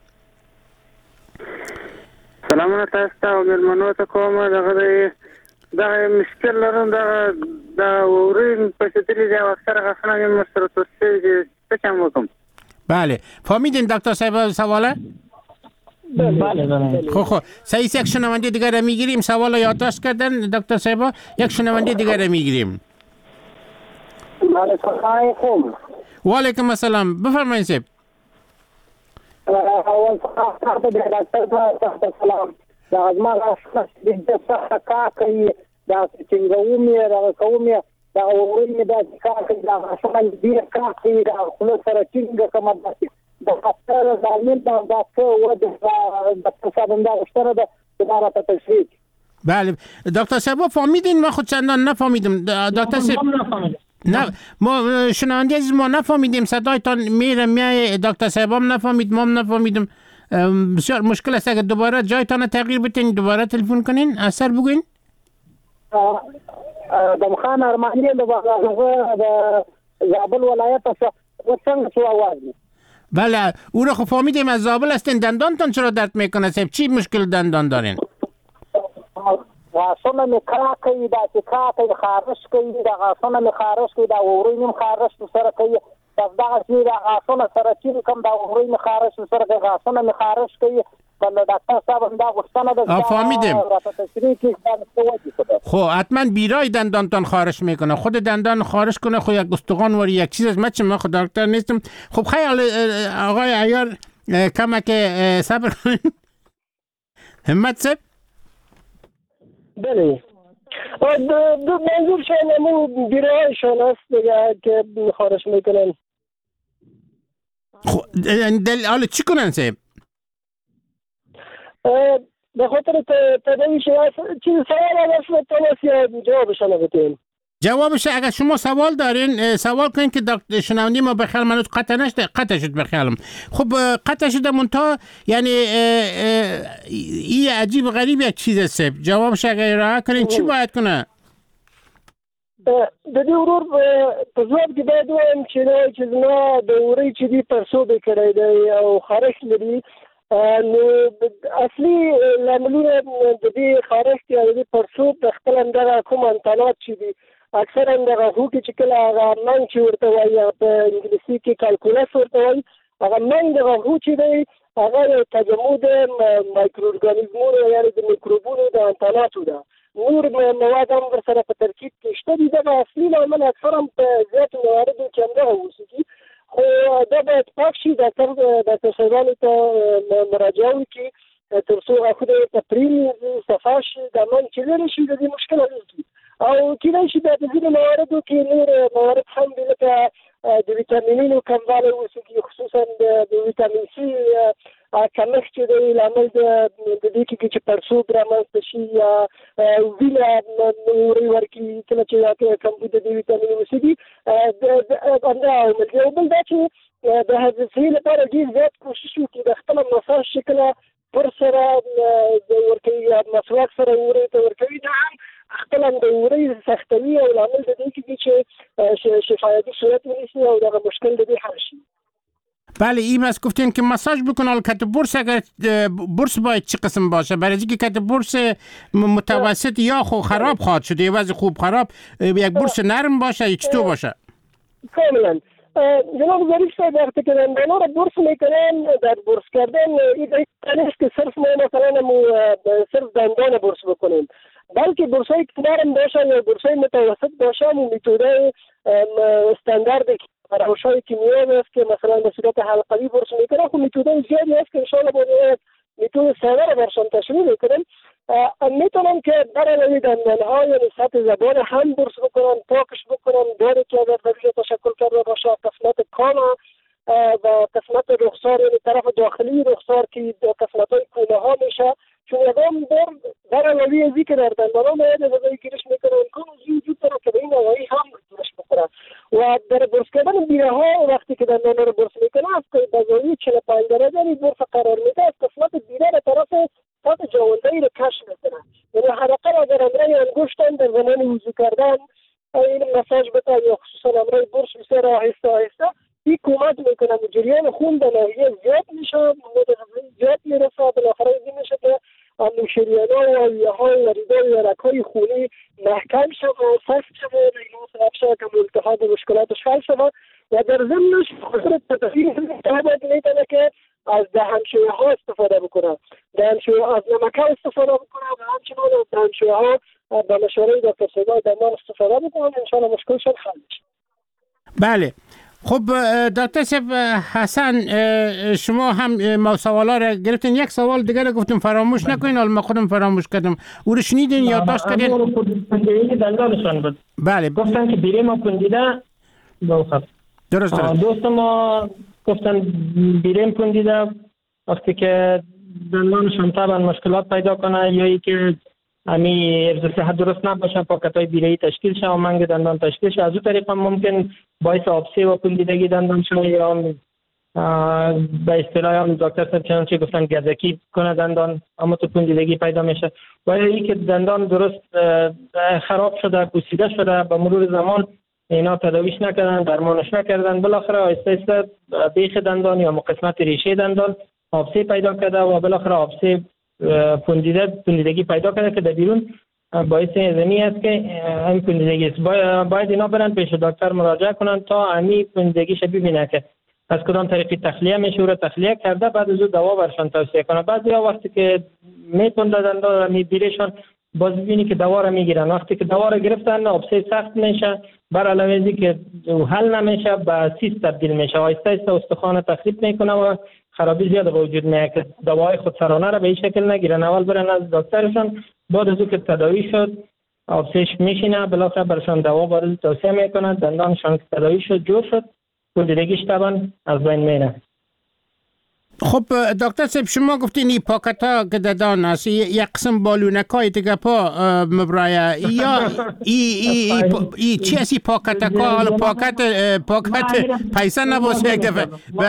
سلامونه تاسو ته او مېلمنو ته کوم دغه مشکل لرم د اورین په شتلې دی اکثر غفنه مې سره توسي څه چم وکم. بله فهمیدین دکتر صاحب سواله؟ بله. خب سعی یک شنونده دیگر را میگیریم. سوال یادداشت کردن دکتر صاحب. یک شنونده دیگر را میگیریم. بله سلام علیکم. و علیکم السلام. بفرمایید صاحب. اول فقط د ډاکټر سلام دا از ما راځه د څه کار کوي دا څنګه ومه راکومه دا اورینه دا کار کوي دا اصلا دې کار کوي دا خپل سره څنګه کومه دا خطر دا من دا څه و د تصادم دا اشتره ده دوباره تشریح. بله دکتر صاحب فهمیدین؟ ما خود چندان نفهمیدم دکتر صاحب. نه ما شنونده عزیز ما نفهمیدیم، صدایتان میای دکتر صاحب هم نفهمید، ما هم نفهمیدم. بسیار مشکل است. اگر دوباره جایتان تغییر بدین دوباره تلفن کنین اثر بگوین. دمخان ارمانی د زابل ولایت څخه څنګه څه आवाज؟ بله او رو خب فهمیدیم از زابل هستین. دندانتان چرا درد میکنه صاحب؟ چی مشکل دندان دارین؟ غاښونه مې کار کوي دا چې کار کوي خارش کوي دا غاښونه مې خارش کوي دا اورین مې خارش سره کوي دا چې دا غاښونه سره چې کوم دا اورین مې خارش سره کوي غاښونه مې خارش کوي دا ډاکټر صاحب دا غوښتنه ده. فهمیدم. خب حتما بیرای دندانتان خارش میکنه. خود دندان خارش کنه خب یک استخوان وری یک چیز از من خود دکتر نیستم. خب خیال آقای عیار کمک صبر کنین. همت صاحب. بله دو منظور شما بیرایشان است دیگه که خارش میکنن. خب حالا چی کنن صاحب؟ به خاطر تداویش چیز سوال است تماس یا جوابشان بدین. جوابش اگر شما سوال دارین سوال کنین که دکتر شنونده ما بخیال منو قطع شد بخیالم. خب قطع شده منتها یعنی این عجیب غریب یک چیز است. جوابش اگر راه کنین چی باید کنه؟ د دې ورور په ځواب کې باید وایم چې زما د ورې چې دی پرسو به کړی دی او خارش لري نو اصلي لاملونه د دې خارش یا د پرسو د خپل اندغه کوم انتانات چې دي اکثرا دغه هوکي چې کله هغه منګ چې ورته وایي په انګلیسي کې کالکولس ورته وایي هغه منګ دغه هو چې دی هغه تجمع د مایکرو ارګانیزمونو یعنې د میکروبونو د انتاناتو ده. نور مواد هم ورسره په ترکیب کې شته دي. دغه اصلي لامل اکثرا په زیاتو مواردو کې همدغه اوسېږي خو دا باید پاک شي. ډاکټر صاحبانو ته مراجعه وکړي تر څو غاښونه یې په پرېمینځي صفا شي دا من چې لرې شي د دې مشکل حل او کېدای شي بیا د ځینو مواردو کې نور موارد هم دي لکه د ویټامینونو کموالی اوسېږي خصوصا د ویټامین سي کمښت چې دی لامل د دې کېږي چې پړسوب رامنځته شي یا وینه نورې ورکړي کله چې کمبود د ویټامین اوسېږي همدا عامل دی. بل دا چې د حفظې لپاره ډېر زیات کوشش وکړي د خپله مساج شکله پر سره ورکوي یا مسواک سره ورې ته ورکوي دا هم خپل د ورې سختوي او لامل د دې کېږي چې شفایتي صورت ونیسي او دغه مشکل د دې حل شي. بله این از گفتین که مساج بکنه. کت برس اگر برس باید چه قسم باشه؟ برای اینکه کت برس متوسط یا خو خراب خواهد شده یا وضع خوب خراب یک برس نرم باشه یا چطور باشه؟ کاملا جناب ظریف صاحب وقتی که دندانا رو برس میکنن در برس کردن این نیست که صرف ما مثلا صرف دندان برس بکنیم بلکه برسای نرم باشه یا برسای متوسط باشه و میتوده استاندارد روش‌های کیمیایی است که مثلا به صورت حلقوی برس میکنن خب میتوده زیادی است که انشاءالله باید میتوده ساده رو برشان تشریح میکنن. میتونم که برای دندانها یعنی سطح زبان هم برس بکنن پاکش بکنن داری که اگر روی تشکل کرده باشه قسمت کان و قسمت رخسار یعنی طرف داخلی رخسار که قسمت های کونه ها میشه چون اقام در علاوه ازی که در دندان ها باید غذایی گیرش میکنه امکان وجود داره که به این آقایی هم گیرش بکنه و در برس کردن بیره ها وقتی که دندان رو برس میکنه از بزایی 45 درجه یعنی برس قرار میده از قسمت بیره به طرف سطح جوانده رو کش میکنه یعنی حداقل اگر امرای انگشتن در زمان وضو کردن این مساج بده یا خصوصا امرای برس بسیار آهسته آهسته این کمک میکنه و جریان خون به ناحیه زیاد میشه مواد غذایی زیاد میرسه بالاخره این میشه که شریان‌ها و ریه‌ها و ریدار و رگ‌های خونی محکم شد و سخت شد و این افشار که التهاب و مشکلاتش حل شد و در ضمنش خاطر تدفین التهابات میتونه که از دهنشوی‌ها استفاده بکنه دهنشوی‌ها از نمک‌ها استفاده بکنه و همچنان از دهنشوی‌ها به مشوره دکتر صاحب درمان استفاده بکنه انشاءالله مشکلشون حل میشه. بله خب دکتر صاحب حسن، شما هم ما سوالا را گرفتین. یک سوال دیگر گفتم فراموش نکنین، حالا ما خودم فراموش کردم. او رو شنیدین یا داشت کردین؟ پوندیدگی دندانشان بود. بله. گفتن که بیره ما پوندیده درست. دوست ما گفتن بیریم پوندیده، وقتی که دندانشان طبعا مشکلات پیدا کنه یا ای که امی حفظ صحت درست نباشه، پاکتای بیره‌ای تشکیل شه و منگ دندان تشکیل شه، از اون طریق هم ممکن باعث آبسه و پوندیدگی دندان شه یا به اصطلاح هم دکتر صاحب چنانچه گفتن گزکی کنه دندان، اما تو پوندیدگی پیدا میشه. و ای که دندان درست خراب شده، پوسیده شده، به مرور زمان اینا تداویش نکردن، درمانش نکردن، بالاخره آهسته آهسته بیخ دندان یا قسمت ریشه دندان آبسه پیدا کرده و بالاخره آبسه پوندیدگی پیدا کرده که در بیرون باعث زمینی است که این پوندیدگی است. باید اینا برن پیش دکتر مراجعه کنن تا امی پوندیدگیش ببینه که از کدام طریقی تخلیه میشه و تخلیه کرده، بعد از دوا برشان توصیه کنه. بعضیا وقتی که میپونده دندان میبیرشان باز ببینی که دوا را میگیرن، وقتی که دوا را گرفتن آبسه سخت میشه، بر علاوه که حل نمیشه به سیست تبدیل میشه، آهسته آهسته استخوان تخریب میکنه و خرابی زیاد به وجود میاد که دوای خودسرانه را به این شکل نگیرن. اول برن از دکترشون، بعد از که تداوی شد آبسهش میشینه، بالاخره برشان دوا وارد توصیه میکنه، دندانشان که تداوی شد جور شد، پوندیدگیش طبعا از بین میره. خب دکتر صاحب شما گفتین این پاکت ها که دندان است یک قسم بالونکای دیگه پا مبرایه یا ای چی هستی پاکت ها؟ حالا پاکت پیسه نباشه یک دفعه.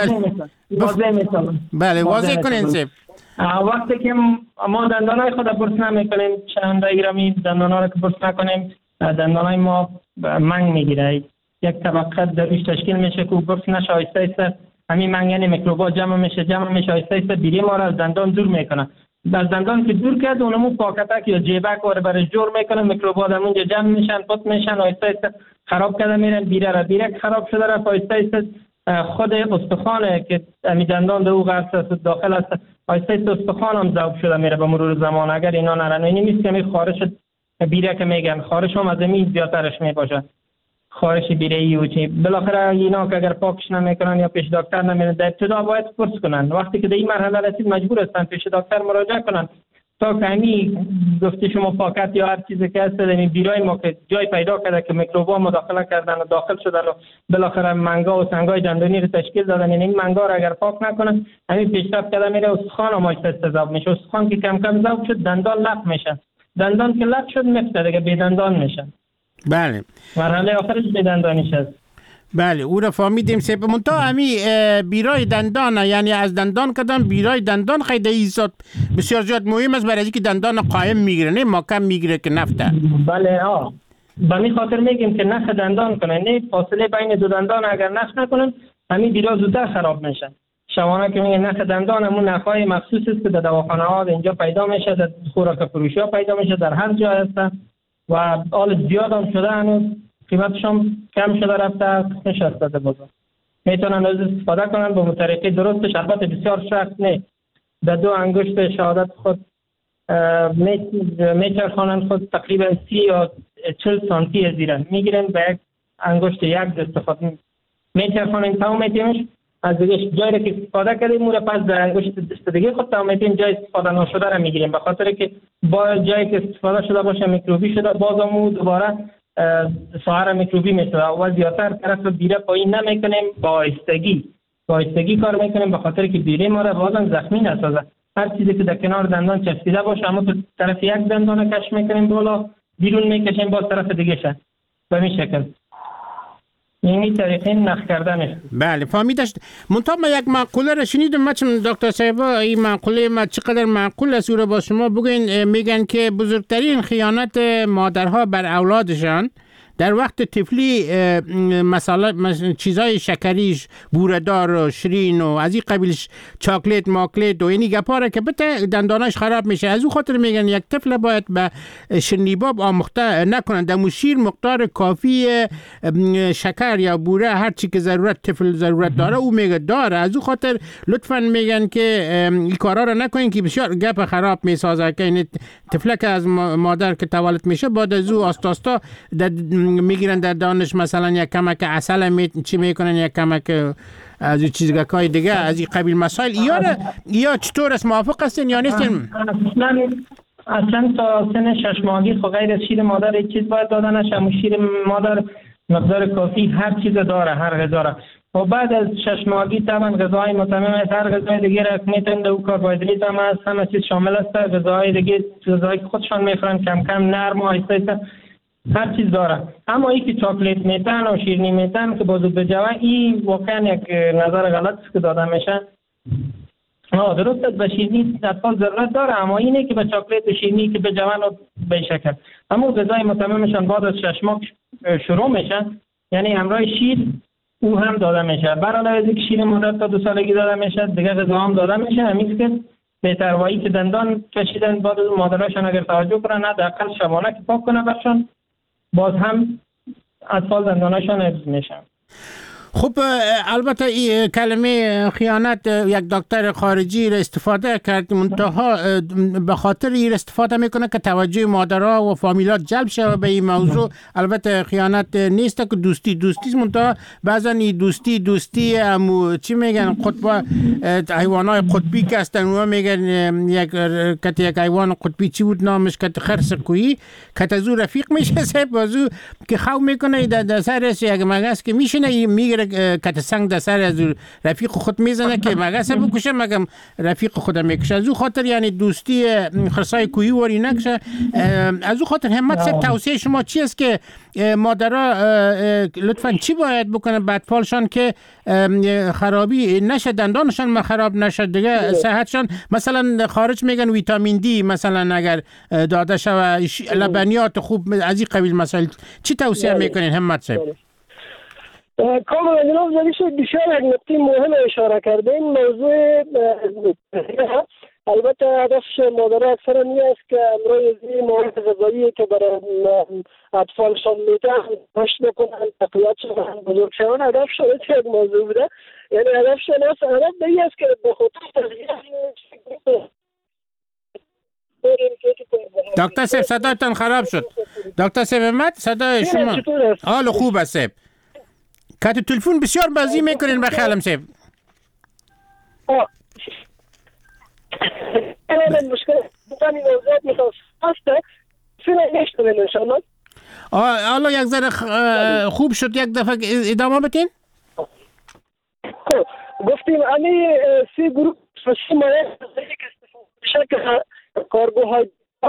بله واضح کنین صاحب. وقتی که ما دندانای خود برس نمیکنیم، شنونده گرامی، دندانا رو که برس نکنیم دندانای ما منگ میگیره، یک طبقه درش تشکیل میشه که برس نشه، آهسته آهسته همین منگنی میکروبا جمع میشه آهسته آهسته بیری ما را از دندان دور میکنه. از دندان که دور کرد اونمو پاکتک یا جیبک رو برش جور میکنه، میکروبا در اونجا جمع میشن، پت میشن، آهسته آهسته خراب کرده میرن، بیره خراب شده رفت، آهسته آهسته خود استخوانه که همین دندان در او قرص داخل است، آهسته آهسته استخوان هم ذوب شده میره به مرور زمان. اگر اینا نرن اینی نیست که می خارش بیره که میگن، خارش هم از این زیادترش میباشه، خارش بیره‌ای و چی. بالاخره اینا که اگر پاکش نمیکنن یا پیش دکتر نمیرن، در ابتدا باید پرس کنن. وقتی که در این مرحله رسید مجبور هستن پیش دکتر مراجعه کنن تا که همین گفته شما پاکت یا هر چیزی که هست در بیرای ما که جای پیدا کرده که میکروبا مداخله کردن و داخل شدن و بالاخره منگا و سنگای دندانی رو تشکیل دادن، این منگا رو اگر پاک نکنن همین پیشرفت کرده میره، استخوان هم آهسته ذوب میشه. استخوان که کم کم ذوب شد دندان لق میشه، دندان که لق شد میفته دیگه بی دندان میشه. بله مرحله آخرش به دندانیش است. بله او را فهمیدیم. سپه منتها همی بیرای دندان، یعنی از دندان کدن بیرای دندان خیلی ایزاد بسیار زیاد مهم است برای اینکه دندان قایم میگیره، نه محکم میگیره که نفته. بله به می خاطر میگیم که نخ دندان کنن، نه فاصله بین دو دندان اگر نخ نکنن همین بیرا زودتر خراب میشن. شمانه که میگن نخ دندان همون نخهای مخصوص است که در دواخانه ها اینجا پیدا میشه، در خوراک فروشی ها پیدا میشه، در هر جا هستن و حال زیاد هم شده، هنوز قیمتش هم کم شده رفته، نشسته بازار. میتونن از استفاده کنن به طریقه درستش. البته بسیار شخص نه در دو انگشت شهادت خود میچرخانن خود تقریبا 30 یا 40 سانتی از ایران میگیرن، به یک انگشت یک استفاده میچرخانن تا میتیمش از دیگه جایی که استفاده کردیم مورا پس در انگشت دست دیگه خود تا میتیم جای استفاده نشده را میگیریم، به خاطر که با جایی که استفاده شده باشه میکروبی شده، بازمو دوباره سایر میکروبی میشه و زیادتر طرف بیره پایین نمیکنیم، با آهستگی کار میکنیم، به خاطر که بیره ما را بازم زخمی نسازه. هر چیزی که در کنار دندان چسبیده باشه اما تو طرف یک دندان کش میکنیم بالا، بیرون میکشیم باز طرف دیگه شه به این شکل. این طریقه نخ کردنش. بله فهمیدش. منتها من یک مقوله را شنیدم، من دکتر صاحب این مقوله ما چقدر معقول است او را با شما بگوین. میگن که بزرگترین خیانت مادرها بر اولادشان در وقت طفلی مثلا چیزای شکریش بوردار و شیرین و از این قبیلش چاکلیت ماکلیت و اینی گپاره که بته دنداناش خراب میشه. از او خاطر میگن یک طفل باید به شیرینیباب آموخته نکنن، در شیر مقدار کافی شکر یا بوره هر چی که ضرورت طفل ضرورت داره او میگه داره. از او خاطر لطفا میگن که این کارا رو نکنین که بسیار گپ خراب میسازه، که این طفل که از مادر که تولد میشه بعد از او آستا میگیرن در دانش، مثلا یک کمک عسل چی میکنن، یک کمک از این چیزگاهای دیگه از این قبیل مسائل، یا چطور است؟ موافق هستین یا نیستین؟ اصلا تا سن 6 ماهگی خب غیر از شیر مادر یک چیز باید دادنش، همون شیر مادر مقدار کافی هر چیز داره، هر غذا را. و بعد از 6 ماهگی طبعا غذاهای متمم است، هر غذای دیگه را میتونده و کربوهیدرات هم است، همه چیز شامل است. غذاهای دیگه غذایی که خودشان میخورن کم کم نرم و آهسته هر چیز داره. اما این که چاکلیت میتن و شیرینی میتن که بازو بجوه، این واقعا یک نظر غلط است که داده میشه. درست است به شیرینی اطفال ضرورت داره، اما اینه که به چاکلیت و شیرینی که بجوان و به شکل. اما غذای متممشان بعد از 6 ماه شروع میشه، یعنی همراه شیر او هم داده میشه. برای از اینکه شیر مادر تا 2 سالگی داده میشه، دیگه غذا هم داده میشه. همین که بهتروایی که دندان کشیدن بعد از مادرشان اگر توجه کنن، حداقل شبانه که پاک کنه برشان، باز هم اطفال دندانشان حفظ میشن. خب البته این کلمه خیانت یک دکتر خارجی را استفاده کرد، منتها به خاطر این استفاده میکنه که توجه مادرها و فامیلات جلب شود به این موضوع. البته خیانت نیست که دوستی است، منتها بعضا این دوستی همو چی میگن قطب حیوانات قطبی که هستن، و میگن یک حیوان قطبی چی بود نامش، که خرس کوهی که تزو رفیق میشه صاحب، بازو که خو میکنه در سرش یک مگس که میشینه میگیره کت سنگ در سر از رفیق خود میزنه که مگس بکشه، مگم رفیق خود میکشه. از او خاطر یعنی دوستی خرسای کوهی وری نکشه. از او خاطر همت صاحب توصیه شما چی است که مادرها لطفاً چی باید بکنن بعد اطفالشان که خرابی نشه، دندانشان خراب نشه دیگه، صحتشان؟ مثلا خارج میگن ویتامین دی مثلا اگر داده شود، لبنیات خوب از این قبیل مسائل، چی توصیه میکنین همت صاحب؟ کاملا جناب زلیش بسیار یک نکته مهم اشاره کردین. موضوع البته هدف مادرها اکثر این است که امروز این مواد غذایی که برای اطفالشان میتن رشد بکنن، تقویت شدن، بزرگ شدن، هدف شده یک موضوع بوده. یعنی هدف شناس هدف به این است که به خاطر تغییر دکتر صاحب صدایتان خراب شد. دکتر صاحب احمد صدای شما حال خوب است صاحب. کات تلفن بسیار بازی میکنین به خیالم صاحب. الان مشکل بودن این موضوعات متاسفانه فیلم نشدن انشاءالله. حالا یک ذره خوب شد، یک دفعه ادامه بدین. گفتیم امی 3 گروه مواد که کربوهیدرات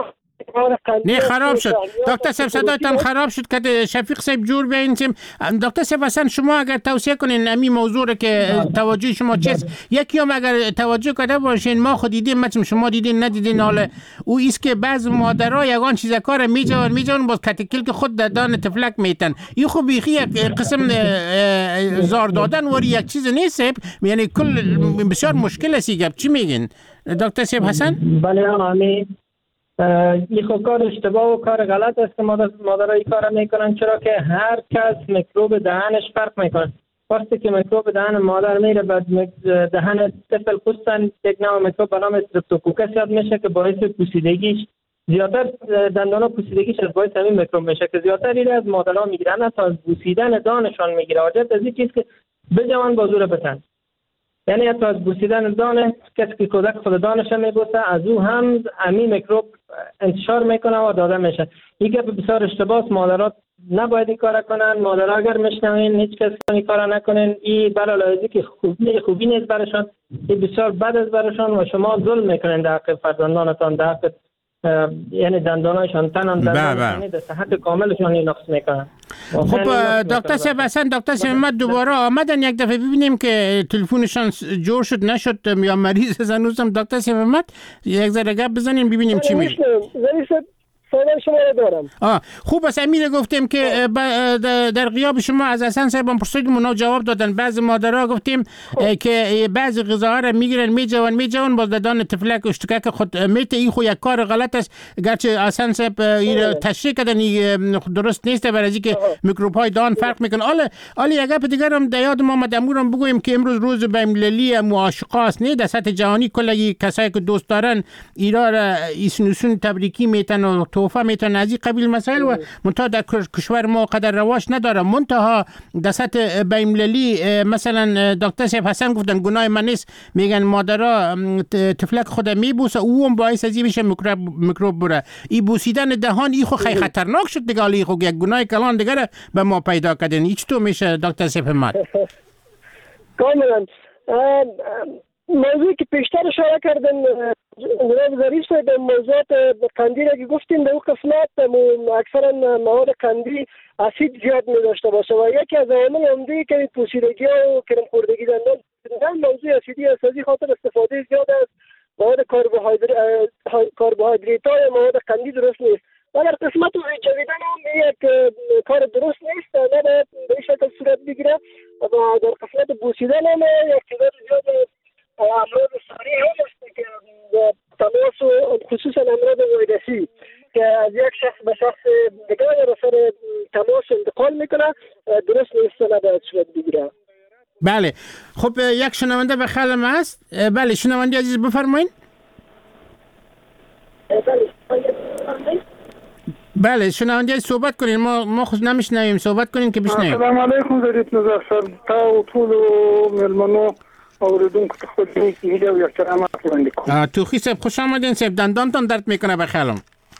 نه خراب شد. دکتر صاحب صدایتان خراب شد که شفیق صاحب جور بیاین. دکتر صاحب اصلا شما اگر توصیه کنین امی موضوع رو که توجه شما چیست، یکی هم اگر توجه کرده باشین، ما خود دیدیم، مثلا شما دیدین ندیدین، حالا او ایست که بعض مادرها یگان چیزا کار میجون باز کتکل که خود در دان تفلک میتن. این خب بیخی یک قسم زار دادن وری یک چیز نیست، یعنی کل بسیار مشکل است. چی میگین دکتر صاحب حسن؟ بله آمی این خب کار اشتباه و کار غلط است که مادرها این کار میکنن، چرا که هر کس میکروب دهنش فرق میکنه. وقتی که میکروب دهن مادر میره بعد دهن طفل خصوصا یک نوع میکروب به نام استرپتوکوکس یاد میشه که باعث پوسیدگیش زیادتر دندانا پوسیدگیش از باعث همین میکروب میشه که زیادتر ایره از مادرها میگیرن تا از بوسیدن دانشان میگیره. حاجت از این چیز که بجوان بازور بتن، یعنی حتی از بوسیدن دانه کسی که کودک خود دانش میبوسه از او هم امی میکروب انتشار میکنه و داده میشه. این که بسیار اشتباه است. مادرها نباید این کار کنن. مادرها اگر میشنوین هیچ کس این کار نکنین. این برای که خوبی نیست برشان، این بسیار بد است برشان و شما ظلم میکنین در حق فرزندانتان، در حق یعنی دندانایشان تنان دندان در صحت کاملشان نقص میکنن. خب دکتر صاحب اصلا دکتر صاحب دوباره آمدن یک دفعه ببینیم که تلفنشان جور شد نشد یا مریض هنوزم. دکتر صاحب یک ذره گپ بزنیم ببینیم چی میشه. شما دارم. خوب است. امیر گفتیم که در غیاب شما از حسن صاحب پرسیدیم اونا جواب دادن. بعضی مادرها گفتیم که بعضی غذاها را میگیرن میجوان باز دادن تفلک اشتکاک خود میته. این خو یک کار غلط است، گرچه حسن صاحب این تشریح کردن درست نیست برای اینکه میکروب های دهان فرق میکنه. حالا یک گپ دیگر هم در یاد ما آمد، امورم بگویم که امروز روز بین‌المللی معاشقه است. نه در سطح جهانی کلی کسایی که دوست دارن ایرا را ایسنوسون تبریکی میتن و توفه میتونه از این قبیل مسائل و منتها در کشور ما قدر رواج نداره. منتها در سطح بین‌المللی مثلا دکتر صاحب حسن گفتن گناه من نیست، میگن مادرها طفلک خود میبوسه او هم باعث از این میشه میکروب بره. این بوسیدن دهان ای خو خیلی خطرناک شد دیگه، ای خو یک گناه کلان دیگه به ما پیدا کردن. این چطور میشه دکتر صاحب حماد؟ کاملا موضوعی که پیشتر اشاره کردن جناب ظریف صاحب، موضوعات قندی را که گفتیم به اون قسمت اکثرا مواد قندی اسید زیاد می داشته باشه و یکی از عوامل عمده که پوسیدگی و کرم خوردگی دندان موضوع اسیدی است. از این خاطر استفاده زیاد از مواد کربوهیدرات های مواد قندی درست نیست. و در قسمت جویدن هم یک کار درست نیست، نباید به این شکل صورت بگیره. و در قسمت بوسیدن هم یک تعداد زیاد امراض ساری هم است که تماس و خصوصا امراض ویروسی که از یک شخص به شخص دیگر در اثر تماس انتقال میکنه، درست نیست، نباید صورت بگیره. بله خب یک شنونده به خلم هست. بله شنونده عزیز بفرمایید. بله شنونده عزیز صحبت کنین، ما خود نمیشنویم، صحبت کنین که بشنویم. السلام علیکم ظریف نظر صاحب، تا و طول ملمنو اوریدونکو ته خود هیله و احترامات وړاندې کوم. توخی صاحب خوش آمدین صاحب، دندانتان درد میکنه به خلم.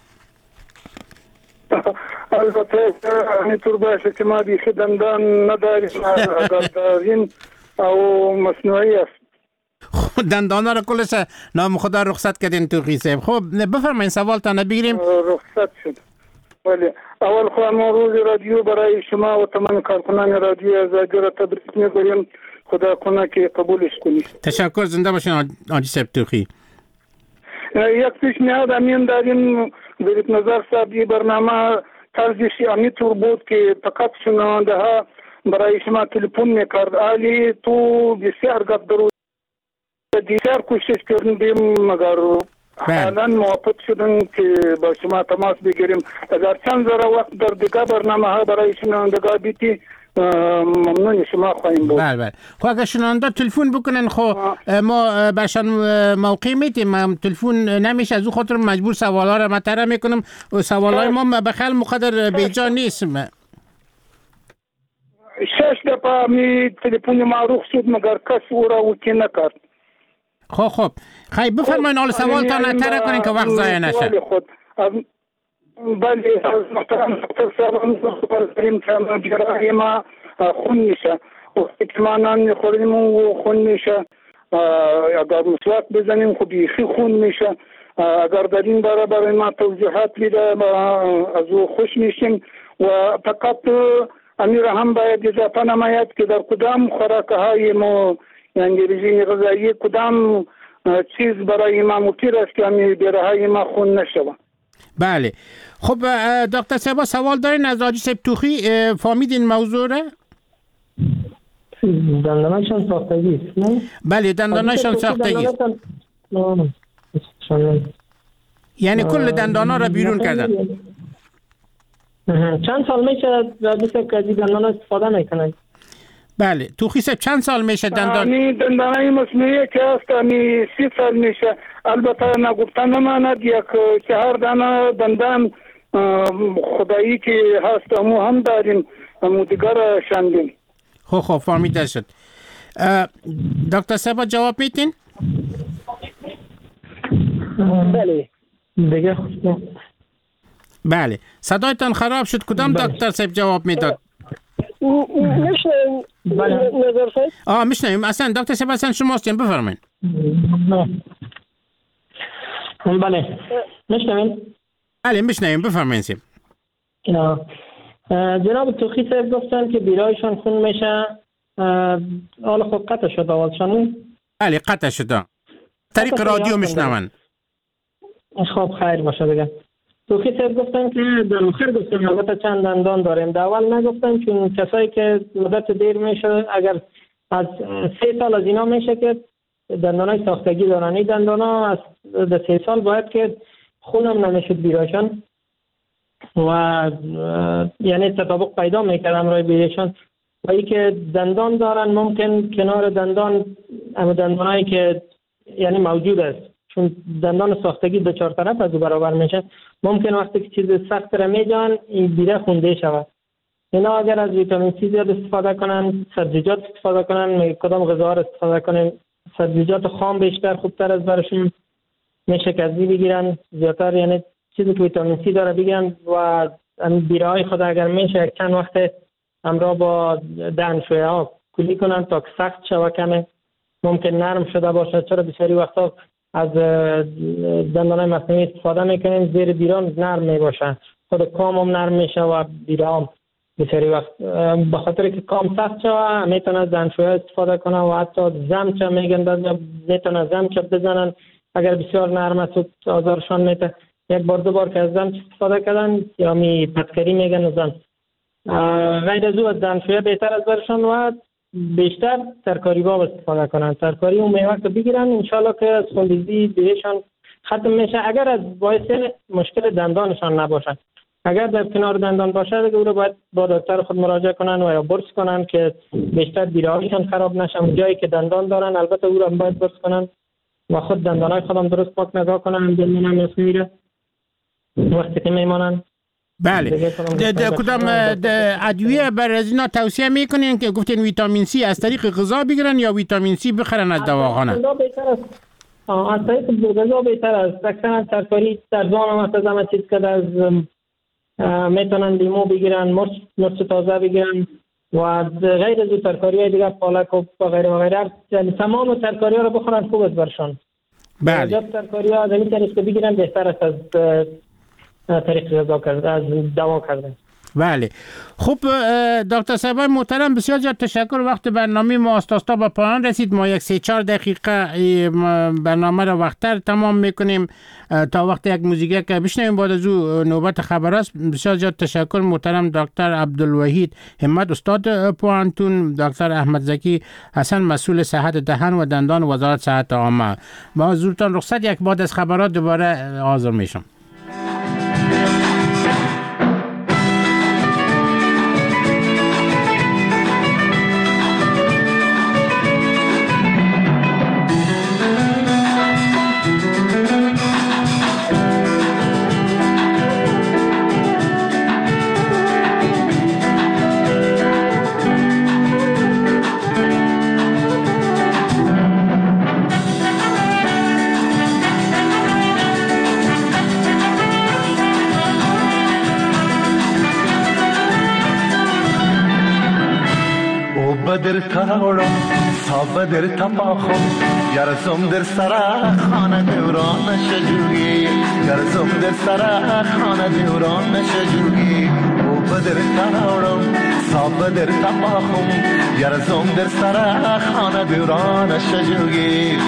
البته همینطور باشه که ما بیخی دندان نداریم، داریم او مصنوعی است. دندانا را کلش نام خدا رخصت کردین توخی صاحب. خب بفرمایید سوالتان بگیریم. رخصت شد. ولی اول خو ما روز رادیو برای شما و تمام کارکنان رادیو آزادی را تبریک میگویم. خدا کنه که قبولش کنید. تشکر، زنده باشین آجی صاحب توخی. یک پیشنهاد امین داریم ظریف نظر صاحب، این برنامه طرزش همینطور بود که فقط شنونده ها برای شما تلفن میکرد. علی تو بسیار گپ درود بسیار کوشش کردیم مگر حالا موافق شدن که با شما تماس بگیریم. اگر چند ذره وقت در دیگه برنامه ها برای شنوندگان بیتی ممنون شما خواهیم بود. بله خب اگر شنونده تلفن بکنن خب ما برشان موقع میتیم، تلفن نمیشه، از اون خاطر مجبور سوالا رو مطرح میکنم و سوالای ما بخل مقدر بیجا نیست. 6 دفعه می تلفن معروف شد مگر کس او را وکی نکرد. خب خیلی بفرمایین حال سوالتان مطرح کنین که وقت ضایع نشه. بله از محترم دکتر صاحب بریم که جراحی ما خون میشه و اطمینان میخوریم و خون میشه. اگر مسواک بزنیم خب بیخی خون میشه. اگر در این باره برای ما توضیحات بیده از او خوش میشیم. و فقط امیر هم باید اضافه نماید که در کدام خوراک های ما یعنی رژیم غذایی کدام چیز برای ما مفید است که امیر جراحی ما خون نشوه. بله خب دکتر صاحب سوال دارین از آجی صاحب توخی، فهمیدین موضوع را؟ دنداناشان ساختگی است نه؟ بله دنداناشان ساختگی است، یعنی کل دندانا را بیرون کردن. چند سال میشه راجی صاحب که از دندان استفاده میکنن؟ بله توخی صاحب چند سال میشه دندانای مصنوعی که هست 30 سال میشه. البته نگفتن نماند یک 4 دانه دندان خدایی که هست همو هم داریم، همو دیگر شندیم. خب فهمیده شد. دکتر صاحب جواب میتین؟ بله دیگه بله صدایتان خراب شد، کدام دکتر صاحب جواب میداد؟ میشنویم نظر صاحب؟ میشنویم. اصلا دکتر صاحب اصلا شما هستیم، بفرمایید. بله میشنویم؟ بله میشنویم، بفرمایید صاحب. جناب توخی صاحب گفتن که بیرایشان خون میشه، حالا خب قطع شد آوازشان؟ بله قطع شد، طریق رادیو میشنون. خب خیر باشه دیگه. توخی صاحب گفتن که در آخر گفتن البته چند دندان داریم، در اول نگفتن چون کسایی که مدت دیر میشه اگر از 3 سال از اینا میشه که دندانای ساختگی دارن. این دندانا از 3 سال باید که خونم نمیشد بیرایشان و یعنی تطابق پیدا میکردم رای بیرایشان. و ای که دندان دارن ممکن کنار دندان اما دندانایی که یعنی موجود است چون دندان ساختگی دو چهار طرف از او برابر میشه، ممکن وقتی که چیز سخت را میجان این بیره خونده شود. اینا اگر از ویتامین سی زیاد استفاده کنن، سبزیجات استفاده کنن، کدام غذا را استفاده کنن، سبزیجات خام بیشتر خوبتر از برشون میشه که از بگیرن زیادتر، یعنی چیزی که ویتامین سی داره بگیرن و بیره های خود اگر میشه چند وقت همراه با دهنشویه ها کلی کنن تا که سخت شوه کمه، ممکن نرم شده باشه. چرا بسیاری وقتا از دندانای مصنوعی استفاده میکنیم زیر بیران نرم میباشه، خود کام هم نرم میشه و بیره هم بسیاری وقت به خاطر که کام سخت شوه میتونه از دهنشویه استفاده کنه و حتی زمچه میگن میتونه زمچه بزنن اگر بسیار نرم است آزارشان میته. یک بار دو بار که از زمچه استفاده کردن یا می پتکری میگن زن غیر از او از دهنشویه بهتر از برشان و بیشتر ترکاری باب استفاده کنن. ترکاری اون میوه که بگیرن انشالله که از خونریزی بیرشان ختم میشه. اگر از باعث مشکل دندانشان نباشه، اگر در کنار دندان باشه دیگه او رو باید با دکتر خود مراجعه کنن و یا برس کنن که بیشتر بیراهایشان خراب نشه. جایی که دندان دارن البته او رو هم باید برس کنن و خود دندانای خودم درست پاک نگاه کنن ببینن مثل میره وقتی که میمانن. بله. کدام ادویه بر از اینا توصیه میکنین که گفتین ویتامین سی از طریق غذا بگیرن یا ویتامین سی بخرن از دواخانه؟ از طریق غذا بهتر است. اکثرا ترکاری در زمان مثلا چیز که از میتونن لیمو بگیرن، مرچ تازه بگیرن و غیر از ترکاری های دیگه پالک و غیره و غیره، یعنی تمام ترکاری ها رو بخورن خوب است برشان. بله. جب ترکاری ها از این طریق که بگیرن بهتر است از طریق غذا کرده، از دوا کرده. بله. خب دکتر صاحب محترم بسیار زیاد تشکر. وقت برنامه ما آستاستا به پایان رسید. ما یک 3-4 دقیقه برنامه را وقتتر تمام میکنیم تا وقت یک موزیک که بشنویم، بعد از او نوبت خبر است. بسیار زیاد تشکر محترم دکتر عبدالوحید همت استاد پوهنتون، دکتر احمد زکی حسن مسئول صحت دهان و دندان وزارت صحت عامه. با حضورتان رخصت یک بعد از خبرات دوباره حاضر میشم. بدر تراوڑم صاحب در تپاخم گرزم در سر خانه دوران نشجویی گرزم در سر خانه دوران نشجویی او بدر تراوڑم صاحب در تپاخم گرزم در سر خانه دوران نشجویی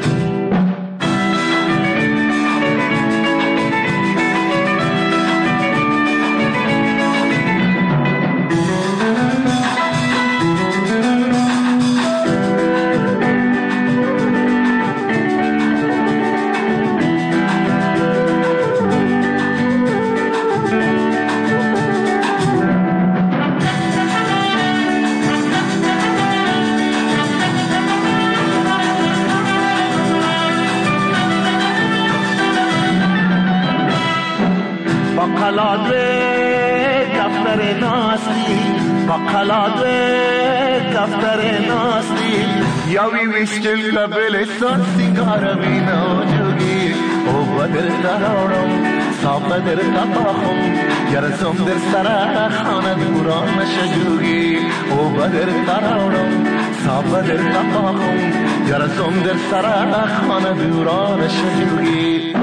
یاوی ویشتل لبلستان سیگار وینا جوگی او بدر تراوڑم صاحب در تپاخم گرزم در سر خانه دوران نشجوگی او بدر تراوڑم صاحب در تپاخم گرزم در سر خانه دوران نشجوگی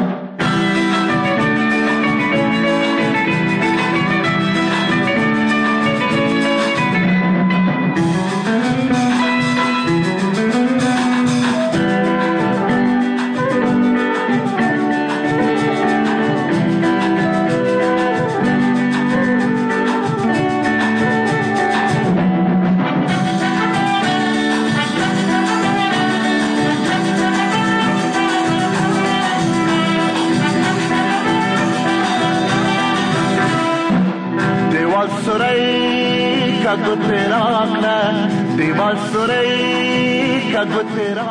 دیوال سوری کا گو تیرا